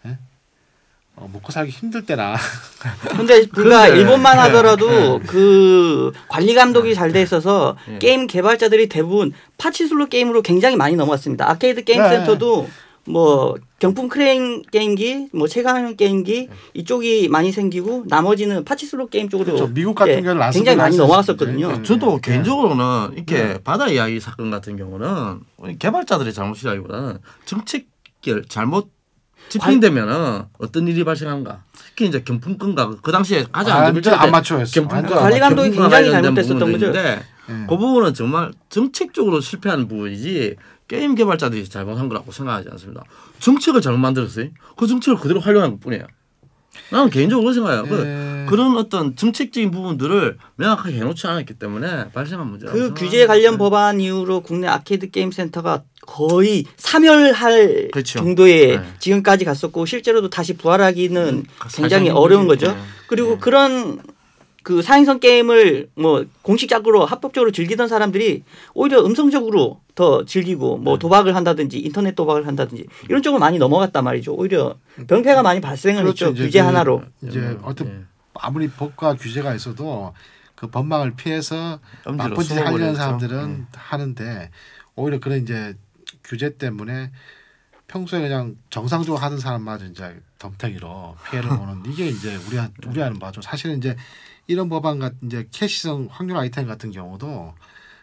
Speaker 2: 먹고 살기 힘들 때나.
Speaker 1: 근데 우리가 일본만 하더라도 그 관리 감독이 잘 돼 있어서 게임 개발자들이 대부분 파치슬로 게임으로 굉장히 많이 넘어왔습니다. 아케이드 게임 센터도 뭐 경품 크레인 게임기, 뭐 체감형 게임기 이쪽이 많이 생기고 나머지는 파치슬로 게임 쪽으로
Speaker 2: 그렇죠. 미국 같은 경우는
Speaker 1: 굉장히 많이 넘어왔었거든요.
Speaker 3: 저도 개인적으로는 이렇게 바다 이야기 사건 같은 경우는 개발자들의 잘못이라기보다는 정책결 잘못 집행되면은 어떤 일이 발생한가? 특히 이제 경품권과 그 당시에 가장
Speaker 2: 안 맞춰였어.
Speaker 3: 경품권
Speaker 1: 관리 감독이 굉장히 잘못됐었던 거죠.
Speaker 3: 그 부분은 정말 정책적으로 실패하는 부분이지 게임 개발자들이 잘못한 거라고 생각하지 않습니다. 정책을 잘못 만들었어요. 그 정책을 그대로 활용한 것뿐이에요. 나는 개인적으로 생각해요. 그런 어떤 정책적인 부분들을 명확하게 해놓지 않았기 때문에 발생한 문제라고
Speaker 1: 그 규제 관련 법안 이후로 국내 아케이드 게임 센터가 거의 사멸할
Speaker 3: 그렇죠.
Speaker 1: 정도의 지금까지 갔었고 실제로도 다시 부활하기는 굉장히 어려운 거죠. 그리고 그런 그 사행성 게임을 뭐 공식적으로 합법적으로 즐기던 사람들이 오히려 음성적으로 더 즐기고 뭐 도박을 한다든지 인터넷 도박을 한다든지 이런 쪽으로 많이 넘어갔단 말이죠. 오히려 병폐가 많이 발생을
Speaker 2: 그렇죠.
Speaker 1: 했죠. 규제 하나로.
Speaker 2: 이제 어떤 아무리 법과 규제가 있어도 그 법망을 피해서 나쁜 짓 하려는 사람들은 하는데 오히려 그런 이제 규제 때문에 평소에 그냥 정상적으로 하던 사람마저 이제 덤태기로 피해를 보는 이게 이제 우리 하는 바죠. 사실은 이제 이런 법안 같은 이제 캐시성 확률 아이템 같은 경우도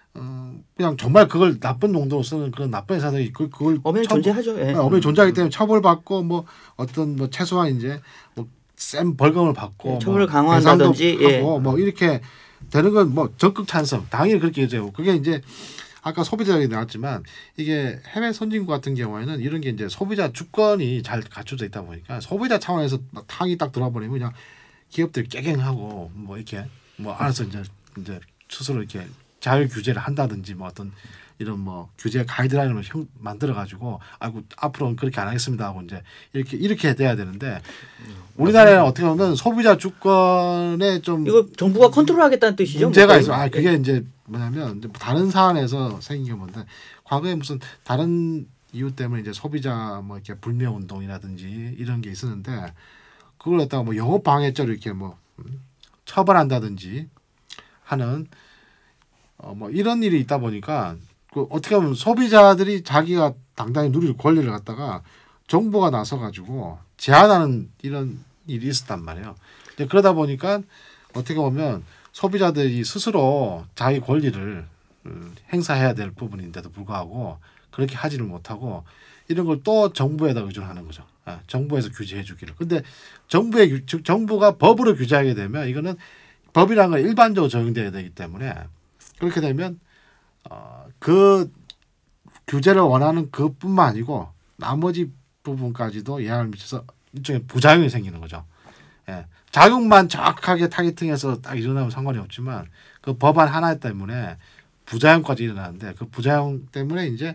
Speaker 2: 그냥 정말 그걸 나쁜 용도로 쓰는 그런 나쁜 회사들이 그걸
Speaker 1: 엄연히 존재하죠. 예.
Speaker 2: 엄연히 존재하기 때문에 처벌받고 뭐 어떤 뭐 최소한 이제 뭐 센 벌금을 받고
Speaker 1: 처벌을 강화한다든지
Speaker 2: 하고 뭐 이렇게 되는 건 뭐 적극 찬성 당연히 그렇게 되죠. 그게 이제 아까 소비자 얘기 나왔지만 이게 해외 선진국 같은 경우에는 이런 게 이제 소비자 주권이 잘 갖춰져 있다 보니까 소비자 차원에서 탕이 딱 들어버리면 그냥 기업들이 깨갱하고 뭐 이렇게 뭐 알아서 이제 스스로 이렇게 자율 규제를 한다든지 뭐 어떤 이런 뭐 규제 가이드라인을 만들어 가지고 아이고 앞으로는 그렇게 안 하겠습니다 하고 이제 이렇게 돼야 되는데 우리나라는 어떻게 보면 소비자 주권에 좀
Speaker 1: 이거 정부가 컨트롤하겠다는 뜻이죠.
Speaker 2: 문제가 있어. 그게 이제 뭐냐면 이제 다른 사안에서 생긴 게 뭔데 과거에 무슨 다른 이유 때문에 이제 소비자 뭐 이렇게 불매 운동이라든지 이런 게 있었는데 그걸 갖다가 뭐 영업 방해죄로 이렇게 뭐 처벌한다든지 하는 뭐 이런 일이 있다 보니까 그 어떻게 보면 소비자들이 자기가 당당히 누릴 권리를 갖다가 정부가 나서 가지고 제한하는 이런 일이 있었단 말이에요. 그러다 보니까 어떻게 보면 소비자들이 스스로 자기 권리를 행사해야 될 부분인데도 불구하고 그렇게 하지를 못하고 이런 걸 또 정부에다 의존하는 거죠. 정부에서 규제해 주기를. 근데 정부가 법으로 규제하게 되면 이거는 법이라는 건 일반적으로 적용돼야 되기 때문에 그렇게 되면 그 규제를 원하는 그뿐만 아니고 나머지 부분까지도 영향을 미쳐서 일종의 부작용이 생기는 거죠. 예. 자격만 정확하게 타겟팅해서 딱 일어나면 상관이 없지만 그 법안 하나 때문에 부작용까지 일어나는데 그 부작용 때문에 이제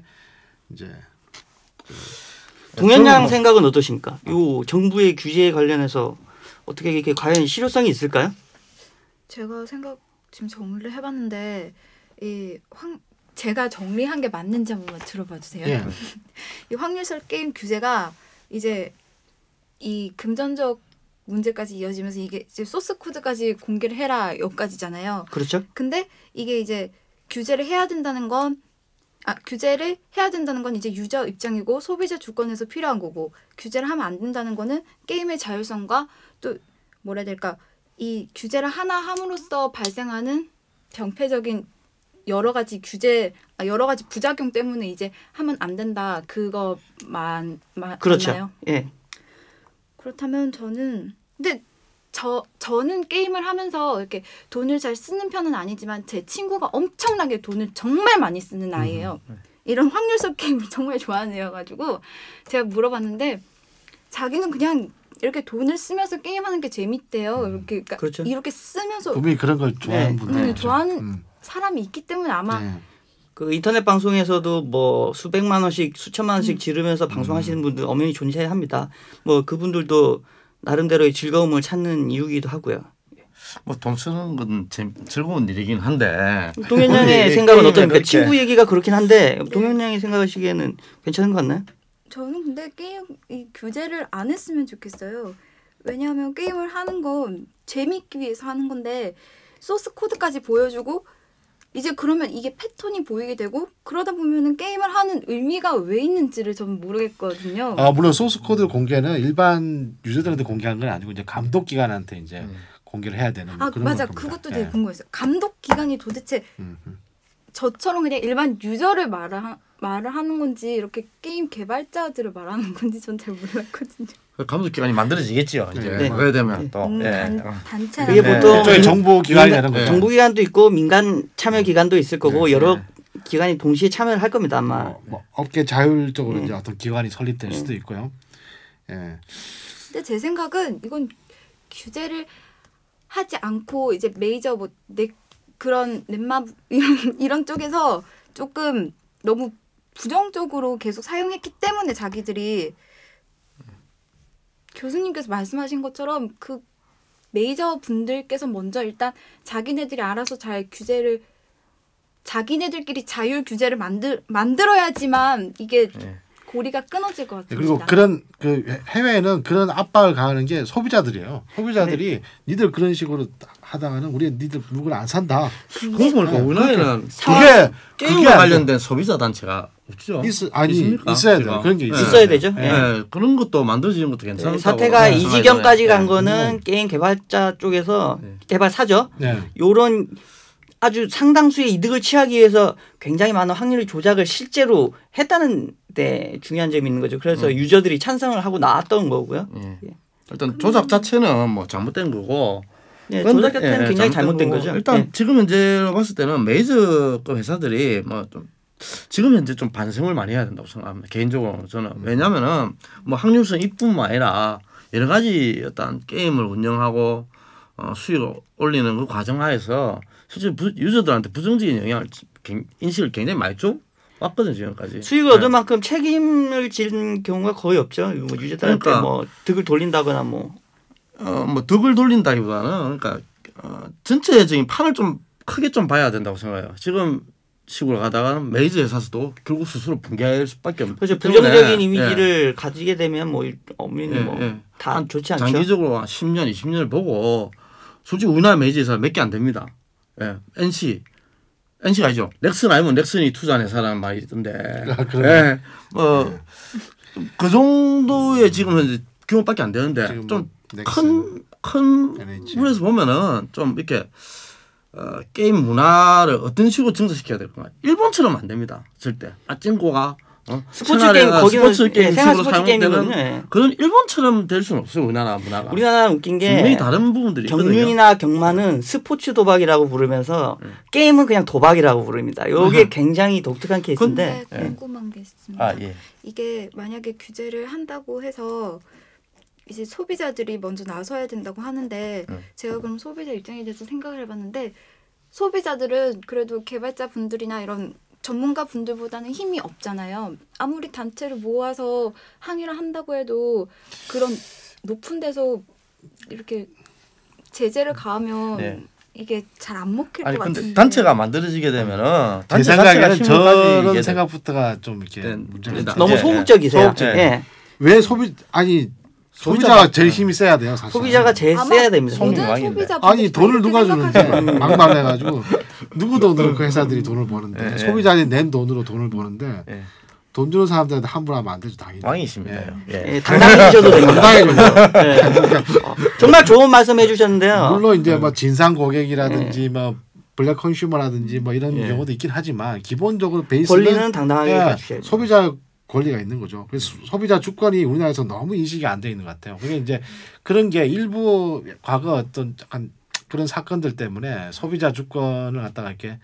Speaker 1: 동현양 생각은 어떠십니까? 요 정부의 규제에 관련해서 어떻게 이게 과연 실효성이 있을까요?
Speaker 4: 제가 지금 정리를 해봤는데 제가 정리한 게 맞는지 한번 들어봐 주세요.
Speaker 2: 예.
Speaker 4: 이 확률설 게임 규제가 이제 이 금전적 문제까지 이어지면서 이게 이제 소스 코드까지 공개를 해라 여기까지잖아요.
Speaker 1: 그렇죠.
Speaker 4: 근데 이게 이제 규제를 해야 된다는 건 이제 유저 입장이고 소비자 주권에서 필요한 거고 규제를 하면 안 된다는 거는 게임의 자율성과 또 뭐라 해야 될까 이 규제를 하나 함으로써 발생하는 병폐적인 여러 가지 부작용 때문에 이제 하면 안 된다 그거만
Speaker 1: 그렇죠.
Speaker 4: 맞나요?
Speaker 1: 예.
Speaker 4: 그렇다면 저는 게임을 하면서 이렇게 돈을 잘 쓰는 편은 아니지만 제 친구가 엄청나게 돈을 정말 많이 쓰는 아이예요. 이런 확률적 게임을 정말 좋아하는 애여가지고 제가 물어봤는데 자기는 그냥 이렇게 돈을 쓰면서 게임하는 게 재밌대요. 이렇게 그러니까
Speaker 1: 그렇죠.
Speaker 4: 이렇게 쓰면서
Speaker 2: 분명히 그런 걸 좋아하는 분들
Speaker 4: 좋아하는 사람이 있기 때문에 아마
Speaker 1: 그 인터넷 방송에서도 뭐 수백만 원씩 수천만 원씩 지르면서 방송하시는 분들 엄연히 존재합니다. 뭐 그분들도 나름대로의 즐거움을 찾는 이유기도 하고요.
Speaker 3: 뭐 돈 쓰는 건 즐거운 일이긴 한데
Speaker 1: 동현양의 생각은 어떻습니까? 친구 얘기가 그렇긴 한데 동현양이 생각하시기에는 괜찮은 것 같나요?
Speaker 4: 저는 근데 이 규제를 안 했으면 좋겠어요. 왜냐하면 게임을 하는 건 재밌기 위해서 하는 건데 소스 코드까지 보여주고 이제 그러면 이게 패턴이 보이게 되고 그러다 보면은 게임을 하는 의미가 왜 있는지를 저는 모르겠거든요.
Speaker 2: 물론 소스 코드 공개는 일반 유저들한테 공개한 건 아니고 이제 감독 기관한테 이제 공개를 해야 되는 그런
Speaker 4: 맞아.
Speaker 2: 겁니다.
Speaker 4: 그것도 되게 궁금했어요. 감독 기관이 도대체 저처럼 그냥 일반 유저를 말을 하는 건지 이렇게 게임 개발자들을 말하는 건지 전 잘 몰랐거든요.
Speaker 3: 감독 기관이 만들어지겠지요. 이제 그래 되면 또
Speaker 4: 단체나
Speaker 1: 그게 보통
Speaker 2: 정부 기관이라는 거죠.
Speaker 1: 정부 기관도 있고 민간 참여 기관도 있을 거고 여러 기관이 동시에 참여를 할 겁니다. 아마
Speaker 2: 뭐 업계 자율적으로 이제 어떤 기관이 설립될 수도 있고요. 예.
Speaker 4: 근데 제 생각은 이건 규제를 하지 않고 이제 메이저 그런 넷마블 이런 쪽에서 조금 너무 부정적으로 계속 사용했기 때문에 자기들이 교수님께서 말씀하신 것처럼 그 메이저 분들께서 먼저 일단 자기네들이 알아서 잘 규제를 자기네들끼리 자율 규제를 만들어야지만 이게 고리가 끊어질 것 같습니다.
Speaker 2: 그리고 그런 해외에는 그런 압박을 가하는 게 소비자들이에요. 소비자들이 니들 그런 식으로 하다가는 우리 니들 물건 안 산다.
Speaker 3: 그거 보니까 우리나라에는 게임과 관련된 소비자 단체가 없죠.
Speaker 2: 있어야 돼요. 그런 게
Speaker 1: 있어야 되죠.
Speaker 3: 그런 것도 만들어지는 것도 괜찮다고.
Speaker 1: 사태가 이 지경까지 간 거는 게임 개발자 쪽에서 개발사죠. 요런 아주 상당수의 이득을 취하기 위해서 굉장히 많은 확률 조작을 실제로 했다는 데 중요한 점이 있는 거죠. 그래서 유저들이 찬성을 하고 나왔던 거고요.
Speaker 3: 예. 일단 조작 자체는 뭐 잘못된 거고.
Speaker 1: 예, 조작 자체는 굉장히 잘못된 거죠.
Speaker 3: 일단 지금 현재 봤을 때는 메이저급 회사들이 뭐 좀 지금 현재 좀 반성을 많이 해야 된다고 생각합니다. 개인적으로 저는 왜냐하면은 뭐 확률성 이뿐만 아니라 여러 가지 어떤 게임을 운영하고 수익을 올리는 그 과정 하에서 실제 유저들한테 부정적인 영향을 인식을 굉장히 많이 줘 왔거든요 지금까지.
Speaker 1: 수익을 얻을 만큼 책임을 지는 경우가 거의 없죠. 뭐 유저들한테
Speaker 3: 그러니까,
Speaker 1: 뭐 득을 돌린다거나 뭐
Speaker 3: 득을 돌린다기보다는 그러니까 전체적인 판을 좀 크게 좀 봐야 된다고 생각해요. 지금 식으로 가다가는 메이저 회사에서도 결국 스스로 붕괴할 수밖에 없는.
Speaker 1: 그렇죠. 부정적인 이미지를 가지게 되면 뭐 엄연히 다 좋지 않죠.
Speaker 3: 장기적으로 10년, 20년을 보고 솔직히 우리나라 메이저 회사 몇 개 안 됩니다. 예. NC가 아니죠. 넥슨 아니면 넥슨이 투자한 회사라는 말이 있던데. 예. 그 정도의 지금 현재 규모밖에 안 되는데 좀 큰 물에서 보면은 좀 이렇게 게임 문화를 어떤 식으로 증대시켜야 될까? 일본처럼 안 됩니다. 절대. 찐고가
Speaker 1: 스포츠 게임 거기는
Speaker 3: 스포츠 게임
Speaker 1: 생활
Speaker 3: 식으로
Speaker 1: 스포츠
Speaker 3: 사용되는
Speaker 1: 게임이거든요.
Speaker 3: 그런 일본처럼 될 수는 없어요. 우리나라 문화가.
Speaker 1: 우리나라는 웃긴 게
Speaker 3: 분명히 다른 부분들이
Speaker 1: 경륜이나 경마는 스포츠 도박이라고 부르면서 게임은 그냥 도박이라고 부릅니다. 이게 굉장히 독특한 케이스인데.
Speaker 4: 궁금한 게 있습니다.
Speaker 3: 예.
Speaker 4: 이게 만약에 규제를 한다고 해서 이제 소비자들이 먼저 나서야 된다고 하는데 제가 그럼 소비자 입장에 대해서 생각을 해봤는데 소비자들은 그래도 개발자 분들이나 이런 전문가 분들보다는 힘이 없잖아요. 아무리 단체를 모아서 항의를 한다고 해도 그런 높은 데서 이렇게 제재를 가하면 이게 잘 안 먹힐 것 같은데.
Speaker 3: 근데 단체가 만들어지게 되면은
Speaker 2: 제 생각에는 저런 생각부터가 좀 이렇게 문제가 있다.
Speaker 1: 너무 소극적이세요.
Speaker 2: 왜 소비자가 제일 힘이 세야 돼요. 사실.
Speaker 1: 소비자가 제일 세야 됩니다.
Speaker 2: 아니 돈을 누가 주는데 막말해가지고 누구 돈으로 그 회사들이 돈을 버는데 소비자들이 낸 돈으로 돈을 버는데 돈 주는 사람들한테 함부로 하면 안 되죠. 당연히.
Speaker 3: 왕이십니다.
Speaker 1: 당당해지셔도 됩니다. 정말 좋은 말씀 해주셨는데요.
Speaker 2: 물론 이제 뭐 진상 고객이라든지 뭐 블랙 컨슈머라든지 뭐 이런 경우도 있긴 하지만 기본적으로 베이스는
Speaker 1: 권리는 당당하게 가주셔야죠.
Speaker 2: 소비자 권리가 있는 거죠. 그래서 소비자 주권이 우리나라에서 너무 인식이 안 돼 있는 것 같아요. 그게 이제 그런 게 일부 과거 어떤 약간 그런 사건들 때문에 소비자 주권을 갖다가 이렇게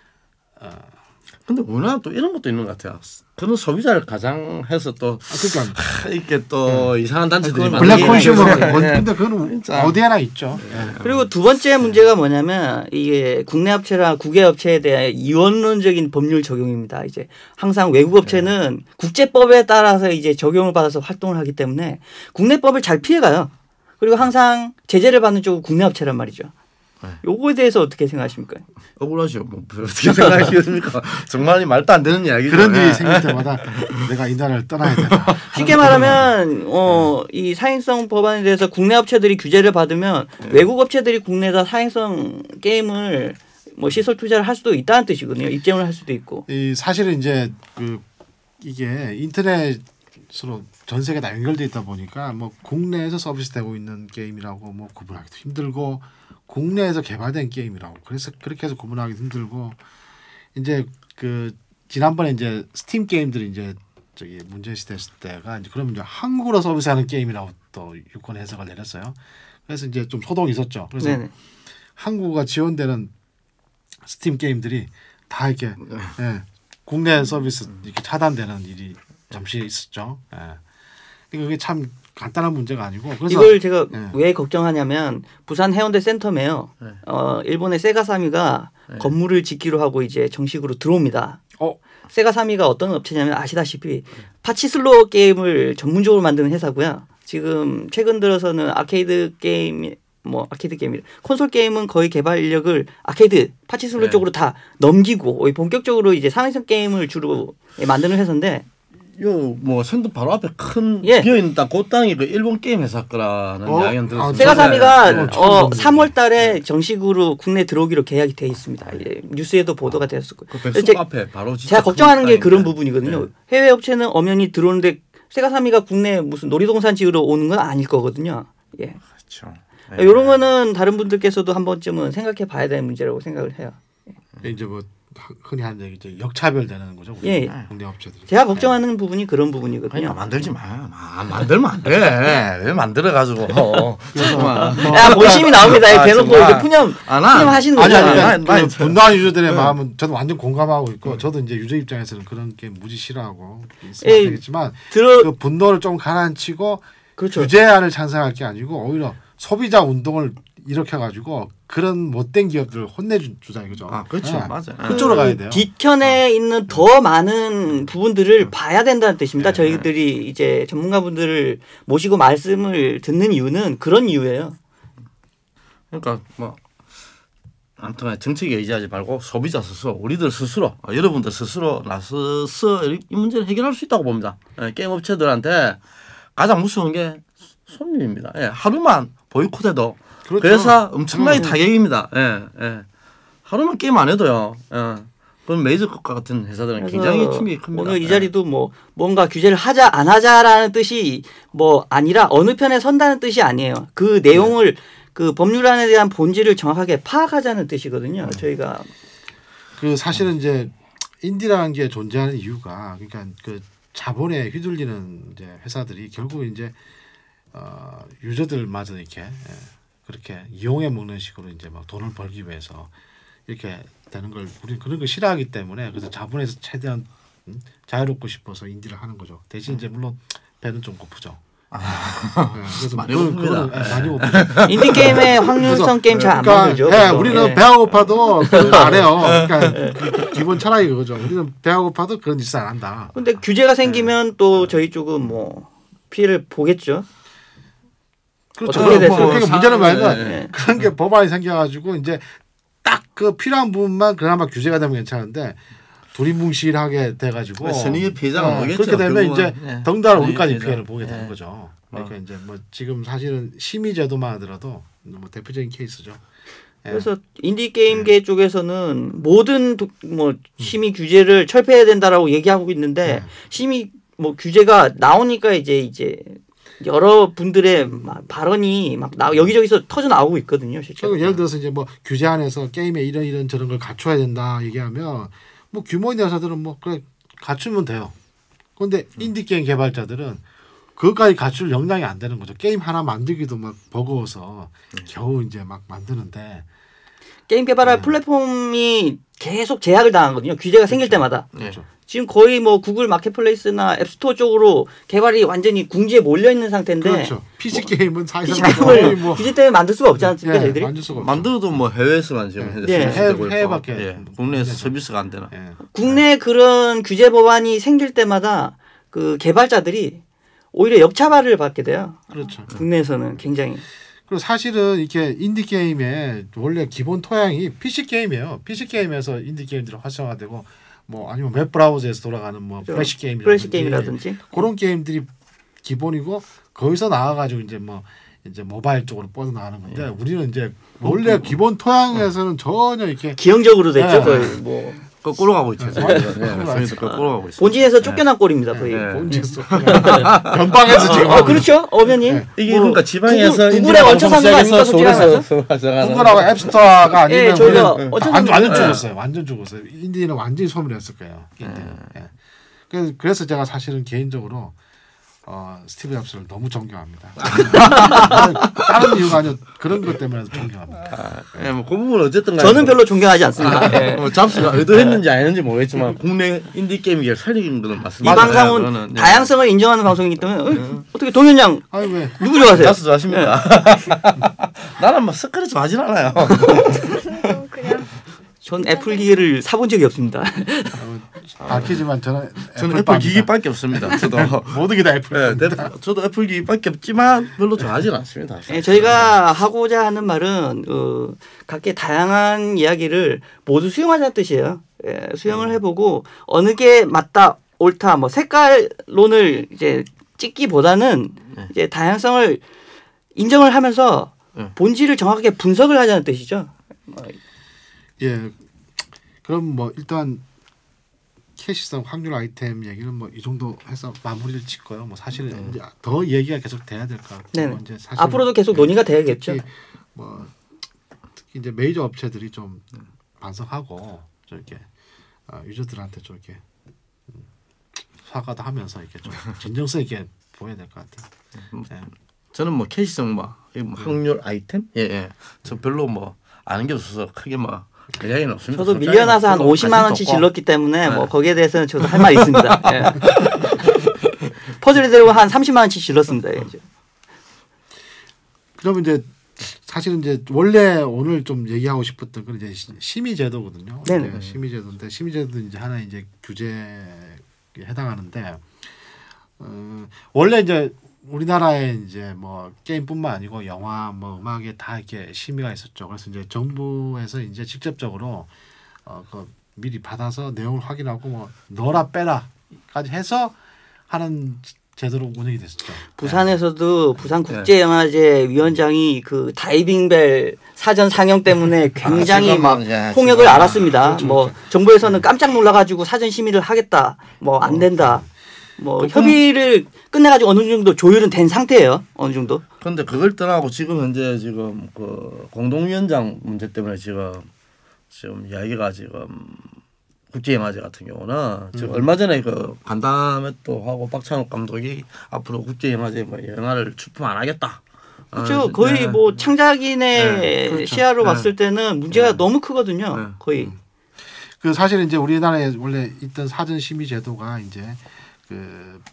Speaker 3: 근데 우리나라 또 이런 것도 있는 것 같아요. 그런 소비자를 가장해서 또 이렇게 또 이상한 단체들이
Speaker 2: 블랙 컨슈머. 근데 그건 어디에나 있죠.
Speaker 1: 그리고 두 번째 문제가 뭐냐면 이게 국내 업체랑 국외 업체에 대한 이원론적인 법률 적용입니다. 이제 항상 외국 업체는 국제법에 따라서 이제 적용을 받아서 활동을 하기 때문에 국내법을 잘 피해가요. 그리고 항상 제재를 받는 쪽은 국내 업체란 말이죠. 요거에 대해서 어떻게 생각하십니까?
Speaker 3: 억울하죠. 뭐 어떻게 생각하십니까? 정말 말도 안 되는 이야기죠.
Speaker 2: 그런 일이 생길 때마다 내가 이 나라를 떠나야 되나.
Speaker 1: 쉽게 말하면 이 사행성 법안에 대해서 국내 업체들이 규제를 받으면 외국 업체들이 국내에다 사행성 게임을 뭐 시설 투자를 할 수도 있다는 뜻이거든요. 입점을 할 수도 있고.
Speaker 2: 사실은 이제 이게 인터넷으로 전 세계 다 연결돼 있다 보니까 뭐 국내에서 서비스되고 있는 게임이라고 뭐 구분하기도 힘들고. 국내에서 개발된 게임이라고 그래서 그렇게 해서 구분하기 힘들고 이제 지난번에 이제 스팀 게임들이 이제 저기 문제시 됐을 때가 이제 그러면 이제 한국어로 서비스하는 게임이라고 또 유권 해석을 내렸어요. 그래서 이제 좀 소동이 있었죠. 그래서 한국어가 지원되는 스팀 게임들이 다 이렇게 국내 서비스 이렇게 차단되는 일이 잠시 있었죠. 그게 참 간단한 문제가 아니고 그래서
Speaker 1: 이걸 제가 왜 걱정하냐면 부산 해운대 센텀에요. 일본의 세가사미가 건물을 짓기로 하고 이제 정식으로 들어옵니다. 세가사미가 어떤 업체냐면 아시다시피 파치슬로 게임을 전문적으로 만드는 회사고요. 지금 최근 들어서는 아케이드 게임 콘솔 게임은 거의 개발 인력을 아케이드 파치슬로 쪽으로 다 넘기고 본격적으로 이제 사회성 게임을 주로 만드는 회사인데.
Speaker 3: 뭐 선도 바로 앞에 큰 비어 있는 그 땅이 그 일본 게임 회사 거라는 이야기는 들었습니다.
Speaker 1: 세가사미가 3월달에 정식으로 국내 들어오기로 계약이 돼 있습니다. 뉴스에도 보도가 되었었고.
Speaker 3: 앞에 바로
Speaker 1: 제가 걱정하는 게 그런 부분이거든요. 해외 업체는 엄연히 들어오는데 세가사미가 국내 무슨 놀이동산 지으러 오는 건 아닐 거거든요.
Speaker 3: 그렇죠.
Speaker 1: 이런 거는 다른 분들께서도 한 번쯤은 생각해 봐야 되는 문제라고 생각을 해요.
Speaker 2: 이제 뭐 흔히 하는 얘기 이제 역차별되는 거죠.
Speaker 1: 예.
Speaker 2: 국내 업체들이.
Speaker 1: 제가 걱정하는 부분이 그런 부분이거든요.
Speaker 3: 그러니까 만들지 마. 만들면 안 돼. 왜 만들어가지고.
Speaker 1: 야 본심이 나옵니다. 대놓고 이렇게 푸념하시는 거죠.
Speaker 2: 아니 분노한 유저들의 마음은 저도 완전 공감하고 있고 저도 이제 유저 입장에서는 그런 게 무지 싫어하고 있으면 안 되겠지만 그 분노를 좀 가라앉히고
Speaker 1: 그렇죠.
Speaker 2: 규제안을 찬성할 게 아니고 오히려 소비자 운동을 일으켜가지고 그런 못된 기업들을 혼내주자 이거죠.
Speaker 3: 그렇죠.
Speaker 2: 네.
Speaker 3: 맞아요.
Speaker 2: 그쪽으로 가야 돼요.
Speaker 1: 뒤편에 있는 더 많은 부분들을 봐야 된다는 뜻입니다. 저희들이 이제 전문가분들을 모시고 말씀을 듣는 이유는 그런 이유예요.
Speaker 3: 그러니까 뭐 아무튼 정책에 의지하지 말고 소비자 스스로 우리들 스스로 여러분들 스스로 나서서 이 문제를 해결할 수 있다고 봅니다. 게임 업체들한테 가장 무서운 게 손님입니다. 하루만 보이콧해도 그렇죠. 그래서 엄청나게 타격입니다. 하루만 게임 안 해도요. 그건 메이저컵과 같은 회사들은 굉장히 충격이 큽니다.
Speaker 1: 오늘 이 자리도 뭐 뭔가 규제를 하자 안 하자라는 뜻이 뭐 아니라 어느 편에 선다는 뜻이 아니에요. 그 내용을 그 법률안에 대한 본질을 정확하게 파악하자는 뜻이거든요. 저희가
Speaker 2: 그 사실은 이제 인디라는 게 존재하는 이유가 그러니까 그 자본에 휘둘리는 이제 회사들이 결국 이제 유저들마저 이렇게 그렇게 이용해 먹는 식으로 이제 막 돈을 벌기 위해서 이렇게 되는 걸 우리는 그런 걸 싫어하기 때문에 그래서 자본에서 최대한 자유롭고 싶어서 인디를 하는 거죠. 대신 이제 물론 배는 좀 고프죠.
Speaker 3: 그래서 많이 고픕니다.
Speaker 2: 많이 고프죠.
Speaker 1: 인디 게임의 확률성 게임 잘 안 만들죠.
Speaker 2: 우리는 배가 고파도 그런 안 해요. 그러니까 기본 철학이 그거죠. 우리는 배가 고파도 그런 짓을 안 한다.
Speaker 1: 근데 규제가 생기면 또 저희 쪽은 뭐 피해를 보겠죠.
Speaker 2: 그렇죠. 그러니까 문제는 뭐냐면 그런 게 법안이 생겨가지고 이제 딱 그 필요한 부분만 그나마 규제가 되면 괜찮은데 두리뭉실하게 돼가지고
Speaker 3: 선의의 피해자가 보겠죠.
Speaker 2: 그렇게 되면 이제 덩달아 우리까지 피해를 보게 되는 거죠. 그러니까 이제 뭐 지금 사실은 심의 제도만 하더라도 뭐 대표적인 케이스죠.
Speaker 1: 그래서 인디 게임계 쪽에서는 모든 뭐 심의 규제를 철폐해야 된다라고 얘기하고 있는데 심의 뭐 규제가 나오니까 이제 여러 분들의 발언이 막 여기저기서 터져 나오고 있거든요. 실제로.
Speaker 2: 예를 들어서 이제 뭐 규제안에서 게임에 이런 저런 걸 갖춰야 된다 얘기하면 뭐 규모 있는 회사들은 뭐 그래 갖추면 돼요. 그런데 인디 게임 개발자들은 그것까지 갖출 역량이 안 되는 거죠. 게임 하나 만들기도 막 버거워서 겨우 이제 막 만드는데
Speaker 1: 게임 개발할 플랫폼이 계속 제약을 당하거든요. 규제가 생길 때마다.
Speaker 2: 그렇죠.
Speaker 1: 지금 거의 뭐 구글 마켓플레이스나 앱스토어 쪽으로 개발이 완전히 궁지에 몰려 있는 상태인데.
Speaker 2: 그렇죠. PC 게임은 사실상
Speaker 1: 게임을 뭐 규제 때문에 만들 수가 없지 않습니까, 저희들이?
Speaker 2: 만들 수가 없죠.
Speaker 3: 만들어도 뭐 해외에서만 지금
Speaker 2: 해외밖에
Speaker 3: 국내에서 서비스가 안 되나.
Speaker 1: 국내 그런 규제 법안이 생길 때마다 그 개발자들이 오히려 역차별을 받게 돼요.
Speaker 2: 그렇죠.
Speaker 1: 국내에서는 굉장히.
Speaker 2: 그리고 사실은 이렇게 인디 게임의 원래 기본 토양이 PC 게임이에요. PC 게임에서 인디 게임들이 활성화되고 뭐 아니면 웹 브라우저에서 돌아가는 뭐 플래시 게임이라든지 그런 게임들이 기본이고 거기서 나와가지고 이제 모바일 쪽으로 뻗어 나가는 건데 우리는 이제 원래 기본 토양에서는 전혀 이렇게
Speaker 1: 기형적으로 됐죠. 거의 뭐
Speaker 3: 거꾸로 가고 있죠. 거꾸로 가고 있어요.
Speaker 1: 본진에서 쫓겨난 꼴입니다. 거의.
Speaker 2: 본진에서 변방에서 지금.
Speaker 1: 그렇죠, 어변님.
Speaker 3: 이게 그러니까 지방에서
Speaker 1: 구글에 얹혀서 하는 거 아닙니까, 솔직히
Speaker 2: 구글하고 앱스토어가 아니면
Speaker 1: 저희가
Speaker 2: 완전 죽었어요. 완전 죽었어요. 인디는 완전히 소멸했을 거예요. 인디는. 그래서 제가 사실은 개인적으로 스티브 잡스를 너무 존경합니다. 다른 이유가 아니라 그런 것 때문에 존경합니다.
Speaker 3: 뭐 그 부분은 어쨌든
Speaker 1: 저는 별로 존경하지 않습니다.
Speaker 3: 뭐 잡스가 의도했는지 안 했는지 모르겠지만 국내 인디 게임계를 살리는 것은 맞습니다.
Speaker 1: 이 방송은 다양성을 인정하는 방송이기 때문에 어떻게 동현양 누구 좋아하세요?
Speaker 3: 잡스 좋아하십니까? 나는 뭐 스크래치 좋아하진 않아요.
Speaker 1: 전 애플 기계를 사본 적이 없습니다.
Speaker 2: 밝히지만 저는
Speaker 3: 애플 기기밖에 없습니다. 저도
Speaker 2: 모든 게 다 애플.
Speaker 3: 저도 애플 기기밖에 없지만 별로 좋아하진 않습니다.
Speaker 1: 저희가 하고자 하는 말은 각계 다양한 이야기를 모두 수용하자는 뜻이에요. 수용을 해보고 어느 게 맞다 옳다 뭐 색깔론을 이제 찍기보다는 이제 다양성을 인정을 하면서 본질을 정확하게 분석을 하자는 뜻이죠.
Speaker 2: 예, 그럼 뭐 일단 캐시성 확률 아이템 얘기는 뭐 이 정도 해서 마무리를 짓고요. 뭐 사실은 이제 더 얘기가 계속 돼야 될 것 같고
Speaker 1: 네. 이제 앞으로도 계속 논의가 돼야겠죠.
Speaker 2: 특히 이제 메이저 업체들이 좀 반성하고 이렇게 유저들한테 좀 이렇게 사과도 하면서 이렇게 좀 진정성 있게 보여야 될 것 같아요. 네.
Speaker 3: 저는 뭐 캐시 정보, 확률 아이템, 저 별로 뭐 아는 게 없어서 크게 뭐 이야기는 없습니다.
Speaker 1: 저도 밀려나서 한 50만 원치 질렀기 때문에 뭐 거기에 대해서는 저도 할 말 있습니다. 퍼즐이 되고 한 30만 원치 질렀습니다.
Speaker 2: 그러면 이제 사실은 이제 원래 오늘 좀 얘기하고 싶었던 건 이제 심의 제도거든요.
Speaker 1: 네.
Speaker 2: 심의 제도인데 심의 제도 이제 하나 이제 규제에 해당하는데 원래 이제 우리나라에 이제 뭐 게임뿐만 아니고 영화, 뭐 음악에 다 이렇게 심의가 있었죠. 그래서 이제 정부에서 이제 직접적으로 그 미리 받아서 내용을 확인하고 뭐 넣어라 빼라까지 해서 하는 제대로 운영이 됐었죠.
Speaker 1: 부산에서도 부산국제영화제 위원장이 그 다이빙벨 사전 상영 때문에 굉장히 막 폭력을 알았습니다. 그렇죠, 뭐 그렇죠. 정부에서는 깜짝 놀라가지고 사전 심의를 하겠다, 뭐 안 된다, 뭐 협의를 끝내가지고 어느 정도 조율은 된 상태예요. 어느 정도.
Speaker 3: 그런데 그걸 떠나고 지금 현재 그 공동위원장 문제 때문에 지금 이야기가 지금 국제영화제 같은 경우는 지금 얼마 전에 그 간담회도 하고 박찬욱 감독이 앞으로 국제영화제 뭐 영화를 출품 안 하겠다.
Speaker 1: 그렇죠. 거의 뭐 창작인의 그렇죠. 시야로 봤을 때는 문제가 너무 크거든요. 거의.
Speaker 2: 그 사실 이제 우리나라에 원래 있던 사전 심의 제도가 이제 그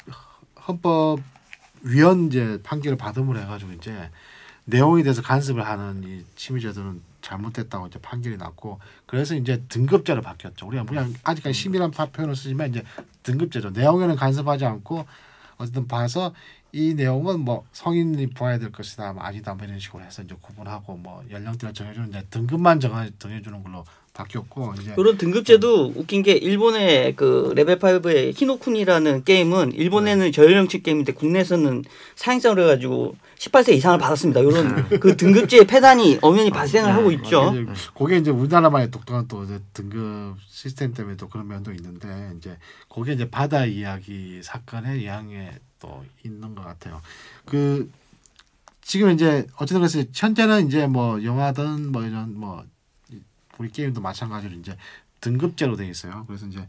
Speaker 2: 헌법위원 이제 판결을 받음으로 해가지고 이제 내용에 대해서 간섭을 하는 이 심의 제도는 잘못됐다고 이제 판결이 났고 그래서 이제 등급제로 바뀌었죠. 우리가 그냥 아직까지 심의란 표현을 쓰지만 이제 등급제죠. 내용에는 간섭하지 않고 어쨌든 봐서 이 내용은 뭐 성인이 보아야 될 것이다, 뭐 아니다, 뭐 이런 식으로 해서 이제 구분하고 뭐 연령대를 정해주는 이제 등급만 정해주는 걸로 바뀌었고 이제
Speaker 1: 그런 등급제도 웃긴 게 일본의 그 레벨 5의 히노쿤이라는 게임은 일본에는 저연령층 게임인데 국내에서는 사행성을 해가지고 18세 이상을 받았습니다. 이런 그 등급제의 폐단이 엄연히 발생을 하고 있죠.
Speaker 2: 그게 이제 우리나라만의 독특한 또 이제 등급 시스템 때문에 또 그런 면도 있는데 이제 그게 이제 바다 이야기 사건의 영향에 또 있는 것 같아요. 그 지금 이제 어쨌든 그래서 현재는 이제 뭐 영화든 뭐 이런 뭐 우리 게임도 마찬가지로 이제 등급제로 돼 있어요. 그래서 이제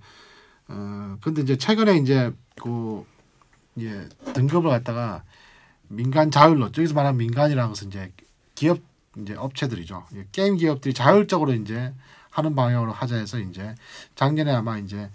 Speaker 2: 근데 이제 최근에 이제 그 등급을 갖다가 민간 자율로 저기서 말하는 민간이라는 것은 이제 기업 이제 업체들이죠. 게임 기업들이 자율적으로 이제 하는 방향으로 하자 해서 이제 작년에 아마 이제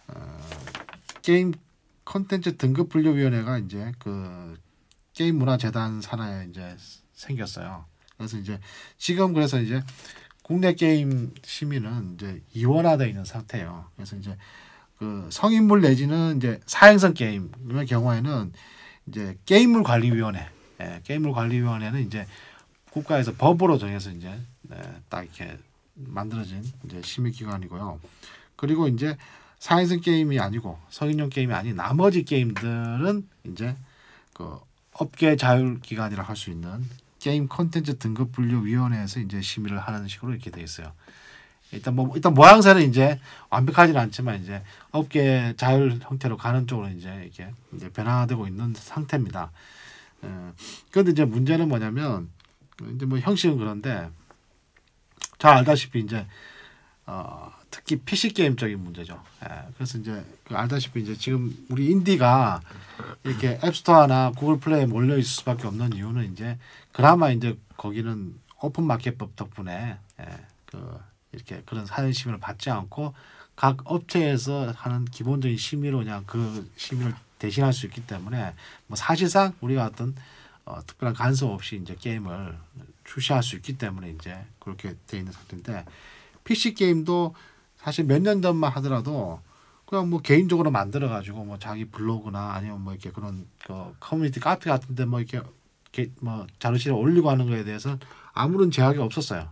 Speaker 2: 게임 콘텐츠 등급 분류위원회가 이제 그 게임 문화 재단 산하에 이제 생겼어요. 그래서 이제 지금 그래서 이제 국내 게임 심의는 이제 이원화되어 있는 상태예요. 그래서 이제 그 성인물 내지는 이제 사행성 게임의 경우에는 이제 게임물관리위원회, 게임물관리위원회는 이제 국가에서 법으로 정해서 이제 딱 이렇게 만들어진 이제 심의 기관이고요. 그리고 이제 사행성 게임이 아니고 성인용 게임이 아닌 나머지 게임들은 이제 그 업계 자율 기관이라 할 수 있는 게임 콘텐츠 등급 분류 위원회에서 이제 심의를 하는 식으로 이렇게 돼 있어요. 일단 모양새는 이제 완벽하지는 않지만 이제 업계 자율 형태로 가는 쪽으로 이제 이렇게 이제 변화되고 있는 상태입니다. 그런데 이제 문제는 뭐냐면 이제 뭐 형식은 그런데 잘 알다시피 이제 특히 PC 게임적인 문제죠. 그래서 이제 알다시피 이제 지금 우리 인디가 이렇게 앱스토어나 구글 플레이에 몰려 있을 수밖에 없는 이유는 이제 그나마 이제 거기는 오픈 마켓법 덕분에 이렇게 그런 사전 심의를 받지 않고 각 업체에서 하는 기본적인 심의로 그냥 그 심의를 대신할 수 있기 때문에 뭐 사실상 우리가 어떤 특별한 간섭 없이 이제 게임을 출시할 수 있기 때문에 이제 그렇게 돼 있는 상태인데 PC 게임도 사실 몇 년 전만 하더라도 그냥 뭐 개인적으로 만들어 가지고 뭐 자기 블로그나 아니면 뭐 이렇게 그런 그 커뮤니티 카페 같은데 뭐 이렇게 뭐 자료실에 올리고 하는 거에 대해서는 아무런 제약이 없었어요.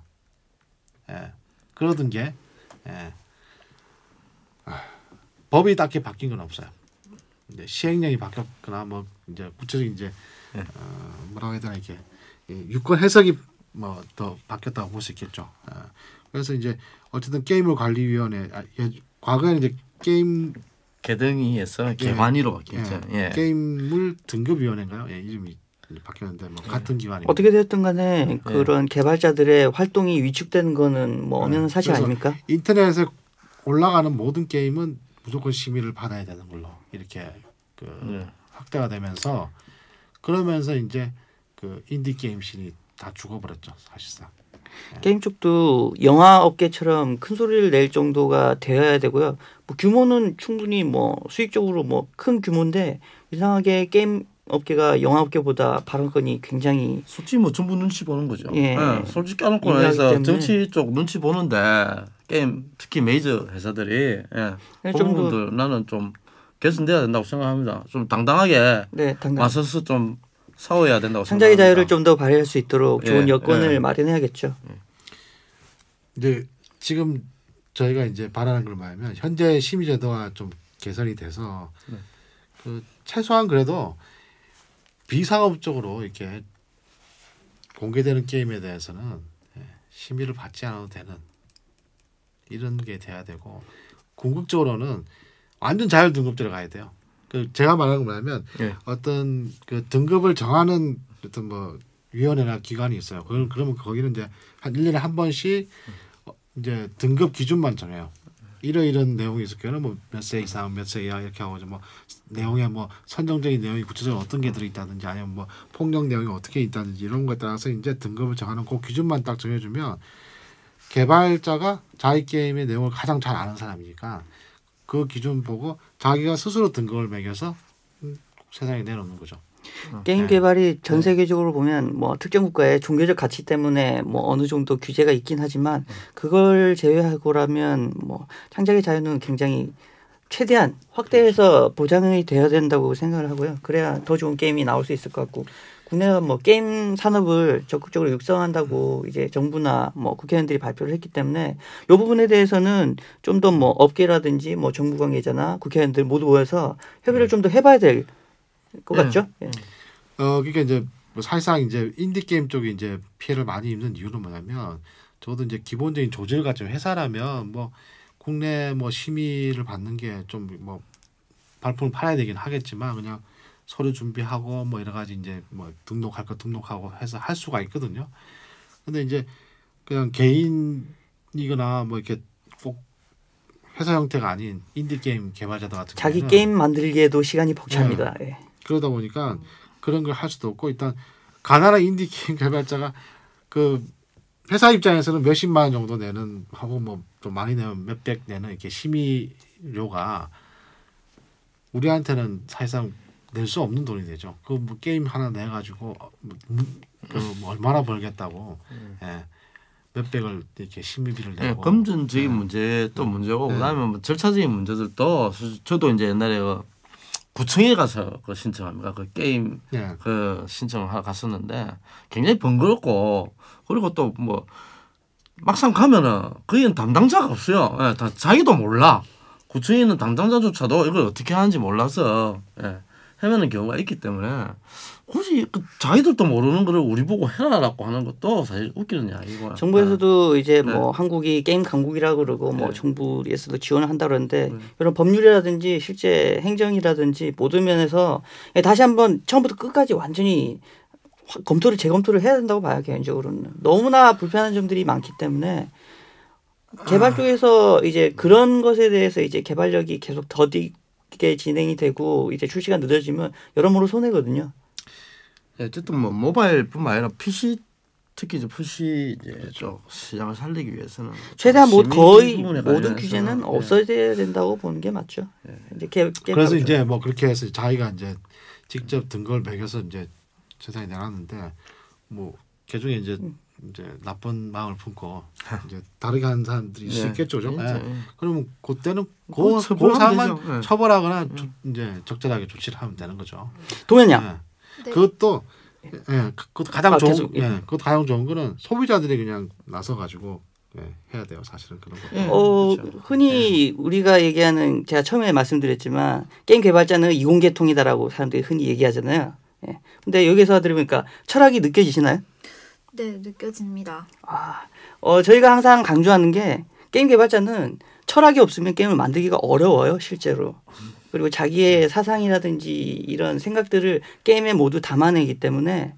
Speaker 2: 그러던 게 법이 딱히 바뀐 건 없어요. 이제 시행령이 바뀌었거나 뭐 이제 구체적인 이제 뭐라고 해야 되나 이렇게 유권 해석이 뭐 더 바뀌었다고 볼 수 있겠죠. 그래서 이제 어쨌든 게임물관리위원회 과거에는 이제 게임
Speaker 3: 개등위에서 개관위로 바뀌었죠.
Speaker 2: 게임물 등급위원회인가요? 이름이 바뀌었는데 뭐 같은 기관이
Speaker 1: 어떻게 됐든 간에 그런 개발자들의 활동이 위축되는 거는 뭐 엄연한 사실 아닙니까?
Speaker 2: 인터넷에 올라가는 모든 게임은 무조건 심의를 받아야 되는 걸로 이렇게 확대가 되면서 그러면서 이제 그 인디 게임 씬이 다 죽어버렸죠 사실상.
Speaker 1: 게임 쪽도 영화 업계처럼 큰 소리를 낼 정도가 되어야 되고요. 뭐 규모는 충분히 뭐 수익적으로 뭐 큰 규모인데 이상하게 게임 업계가 영화 업계보다 발언권이 굉장히
Speaker 3: 솔직히 뭐 전부 눈치 보는 거죠.
Speaker 1: 예.
Speaker 3: 네, 솔직히 까놓고 해서 정치 쪽 눈치 보는데 게임 특히 메이저 회사들이 그런 분들 나는 좀 개선돼야 된다고 생각합니다. 좀 당당하게 맞서서 좀 싸워야 된다고
Speaker 1: 창작의
Speaker 3: 생각합니다.
Speaker 1: 자유를 좀 더 발휘할 수 있도록 좋은 여건을 마련해야겠죠.
Speaker 2: 이제 지금 저희가 이제 바라는 걸 말하면 현재 심의 제도가 좀 개선이 돼서 그 최소한 그래도 비상업적으로 이렇게 공개되는 게임에 대해서는 심의를 받지 않아도 되는 이런 게 돼야 되고 궁극적으로는 완전 자율 등급제로 가야 돼요. 그 제가 말하는 거 뭐냐면 어떤 그 등급을 정하는 어떤 뭐 위원회나 기관이 있어요. 그러면 거기는 이제 한 1년에 한 번씩 이제 등급 기준만 정해요. 이런 내용이 있을 경우는 뭐 몇 세 이상, 몇 세 이하 이렇게 하고 뭐 내용에 뭐 선정적인 내용이 구체적으로 어떤 게 들어있다든지 아니면 뭐 폭력 내용이 어떻게 있다든지 이런 거에 따라서 이제 등급을 정하는 그 기준만 딱 정해주면 개발자가 자기 게임의 내용을 가장 잘 아는 사람이니까 그 기준 보고 자기가 스스로 등급을 매겨서 세상에 내놓는 거죠.
Speaker 1: 게임 개발이 전 세계적으로 보면 뭐 특정 국가의 종교적 가치 때문에 뭐 어느 정도 규제가 있긴 하지만 그걸 제외하고라면 뭐 창작의 자유는 굉장히 최대한 확대해서 보장이 되어야 된다고 생각을 하고요. 그래야 더 좋은 게임이 나올 수 있을 것 같고 국내가 뭐 게임 산업을 적극적으로 육성한다고 이제 정부나 뭐 국회의원들이 발표를 했기 때문에 이 부분에 대해서는 좀 더 뭐 업계라든지 뭐 정부 관계자나 국회의원들 모두 모여서 협의를 좀 더 해봐야 될 것 같죠.
Speaker 2: 그러니까 이제 뭐 사실상 이제 인디 게임 쪽이 이제 피해를 많이 입는 이유는 뭐냐면 저도 이제 기본적인 조직을 가진 회사라면 뭐 국내 뭐 심의를 받는 게 좀 뭐 발품을 팔아야 되긴 하겠지만 그냥 서류 준비하고 뭐 여러 가지 이제 뭐 등록할 거 등록하고 해서 할 수가 있거든요. 근데 이제 그냥 개인이거나 뭐 이렇게 꼭 회사 형태가 아닌 인디 게임 개발자들 같은
Speaker 1: 자기
Speaker 2: 경우는
Speaker 1: 게임 만들기에도 시간이 벅찹니다. 예.
Speaker 2: 그러다 보니까 그런 걸 할 수도 없고 일단 가난한 인디 게임 개발자가 그 회사 입장에서는 몇십만 원 정도 내는 하고 뭐 좀 많이 내면 몇백 내는 이렇게 심의료가 우리한테는 사실상 낼 수 없는 돈이 되죠. 그 뭐 게임 하나 내 가지고 뭐 얼마나 벌겠다고 몇백을 이렇게 심의비를 내고
Speaker 3: 금전적인 문제 또 문제고 그다음에 뭐 절차적인 문제들도 저도 이제 옛날에 구청에 가서 그 신청합니다. 그 게임 그 신청을 하러 갔었는데 굉장히 번거롭고 그리고 또 뭐 막상 가면은 거기는 담당자가 없어요. 다 자기도 몰라. 구청에 있는 담당자조차도 이걸 어떻게 하는지 몰라서 헤매는 경우가 있기 때문에 굳이 자기들도 모르는 거를 우리 보고 해라라고 하는 것도 사실 웃기는 이야기고.
Speaker 1: 정부에서도 이제 뭐 한국이 게임 강국이라고 그러고 뭐 정부에서도 지원을 한다 그러는데 이런 법률이라든지 실제 행정이라든지 모든 면에서 다시 한번 처음부터 끝까지 완전히 재검토를 해야 된다고 봐요. 개인적으로는 너무나 불편한 점들이 많기 때문에 개발 쪽에서 이제 그런 것에 대해서 이제 개발력이 계속 더디게 진행이 되고 이제 출시가 늦어지면 여러모로 손해거든요.
Speaker 3: 어쨌든 뭐 모바일뿐만 아니라 PC 특히 이제 PC 이제 쪽 시장을 살리기 위해서는
Speaker 1: 최대한 거의 모든 규제는 없어져야 된다고 보는 게 맞죠. 이제
Speaker 2: 그래서 이제 뭐 그렇게 해서 자기가 이제 직접 등급을 매겨서 이제 세상에 내놨는데 뭐 개중에 이제 나쁜 마음을 품고 이제 다르게 하는 사람들이 있을 수 있겠죠. 그러면 그때는 그 사람만 처벌하거나 이제 적절하게 조치를 하면 되는 거죠.
Speaker 1: 동현양.
Speaker 2: 그것도 그것도 가장 좋은 그것도 가장 좋은 거는 소비자들이 그냥 나서 가지고 해야 돼요. 사실은 그런 거.
Speaker 1: 그렇죠. 흔히 우리가 얘기하는 제가 처음에 말씀드렸지만 게임 개발자는 이공계통이다라고 사람들이 흔히 얘기하잖아요. 근데 여기서 들으니까 철학이 느껴지시나요?
Speaker 4: 네, 느껴집니다.
Speaker 1: 저희가 항상 강조하는 게 게임 개발자는 철학이 없으면 게임을 만들기가 어려워요, 실제로. 그리고 자기의 사상이라든지 이런 생각들을 게임에 모두 담아내기 때문에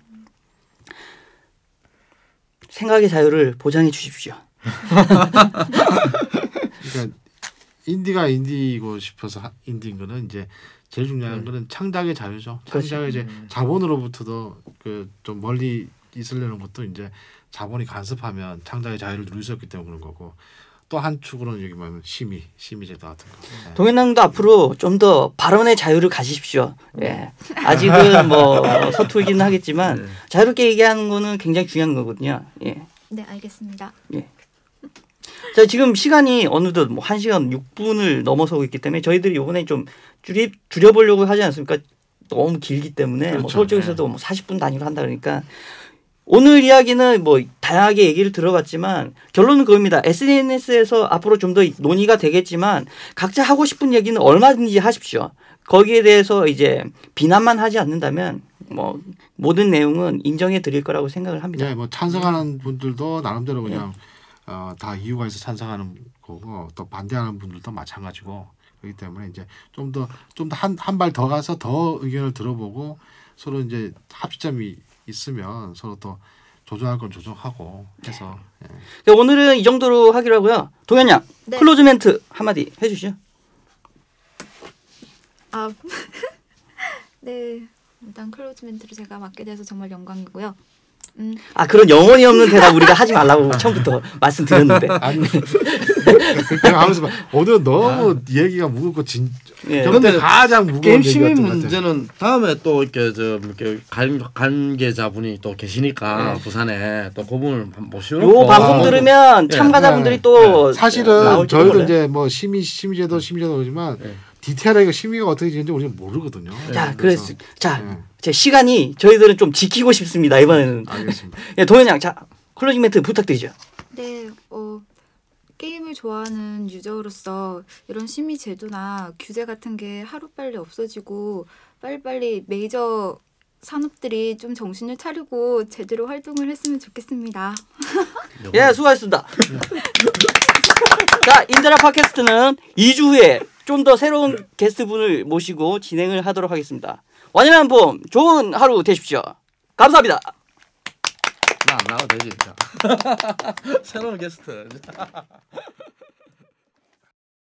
Speaker 1: 생각의 자유를 보장해 주십시오.
Speaker 2: 그러니까 인디가 인디고 싶어서 인디인 거는 이제 제일 중요한 거는 창작의 자유죠. 창작의 이제 자본으로부터도 그 좀 멀리 있으려는 것도 이제 자본이 간섭하면 창작의 자유를 누릴 수 없기 때문에 그런 거고 또 한 축으로는 여기 보면 심의제도 같은 거. 네.
Speaker 1: 동현남도 앞으로 좀 더 발언의 자유를 가지십시오. 예. 아직은 뭐 서툴기는 하겠지만 자유롭게 얘기하는 거는 굉장히 중요한 거거든요. 예.
Speaker 4: 네, 알겠습니다.
Speaker 1: 예. 자, 지금 시간이 어느덧 뭐 1시간 6분을 넘어서고 있기 때문에 저희들이 이번에 좀 줄여보려고 하지 않습니까? 너무 길기 때문에
Speaker 2: 그렇죠.
Speaker 1: 뭐 서울 쪽에서도 뭐 40분 단위로 한다 그러니까 오늘 이야기는 뭐 다양하게 얘기를 들어봤지만 결론은 그겁니다. SNS에서 앞으로 좀 더 논의가 되겠지만 각자 하고 싶은 얘기는 얼마든지 하십시오. 거기에 대해서 이제 비난만 하지 않는다면 뭐 모든 내용은 인정해 드릴 거라고 생각을 합니다.
Speaker 2: 네, 뭐 찬성하는 분들도 나름대로 그냥 다 이유가 있어 찬성하는 거고 또 반대하는 분들도 마찬가지고 그렇기 때문에 이제 좀 더 한 발 더 가서 더 의견을 들어보고 서로 이제 합의점이 있으면 서로 또 조정할 건 조정하고 해서
Speaker 1: 네. 오늘은 이 정도로 하기로 하고요. 동현 양
Speaker 4: 네.
Speaker 1: 클로즈 멘트 한마디 해주시죠.
Speaker 4: 아, 네. 일단 클로즈 멘트를 제가 맡게 돼서 정말 영광이고요.
Speaker 1: 아 그런 영혼이 없는 대답 우리가 하지 말라고 처음부터 말씀드렸는데.
Speaker 2: 아니 그냥 하면서 오늘 너무 얘기가 무겁고 그런데 가장 무거운
Speaker 3: 게임 시민 문제는 다음에 또 이렇게 이렇게 관계자분이 또 계시니까 부산에 또 그분을 모시고
Speaker 1: 요 방송 들으면 참가자분들이 또
Speaker 2: 사실은 저희도 이제 뭐 심의제도지만 디테일하게 심의가 어떻게 되는지 우리는 모르거든요.
Speaker 1: 자, 그래서 제 시간이 저희들은 좀 지키고 싶습니다. 이번에는.
Speaker 2: 알겠습니다.
Speaker 1: 예, 동현 양, 자 클로징 멘트 부탁드리죠.
Speaker 4: 네, 게임을 좋아하는 유저로서 이런 심의 제도나 규제 같은 게 하루빨리 없어지고 빨리빨리 메이저 산업들이 좀 정신을 차리고 제대로 활동을 했으면 좋겠습니다.
Speaker 1: 예, 수고하셨습니다. 자, 인자라 팟캐스트는 2주 후에 좀 더 새로운 게스트분을 모시고 진행을 하도록 하겠습니다. 완연한 봄, 좋은 하루 되십시오. 감사합니다.
Speaker 3: 나 안 나와도 되지. 새로운 게스트.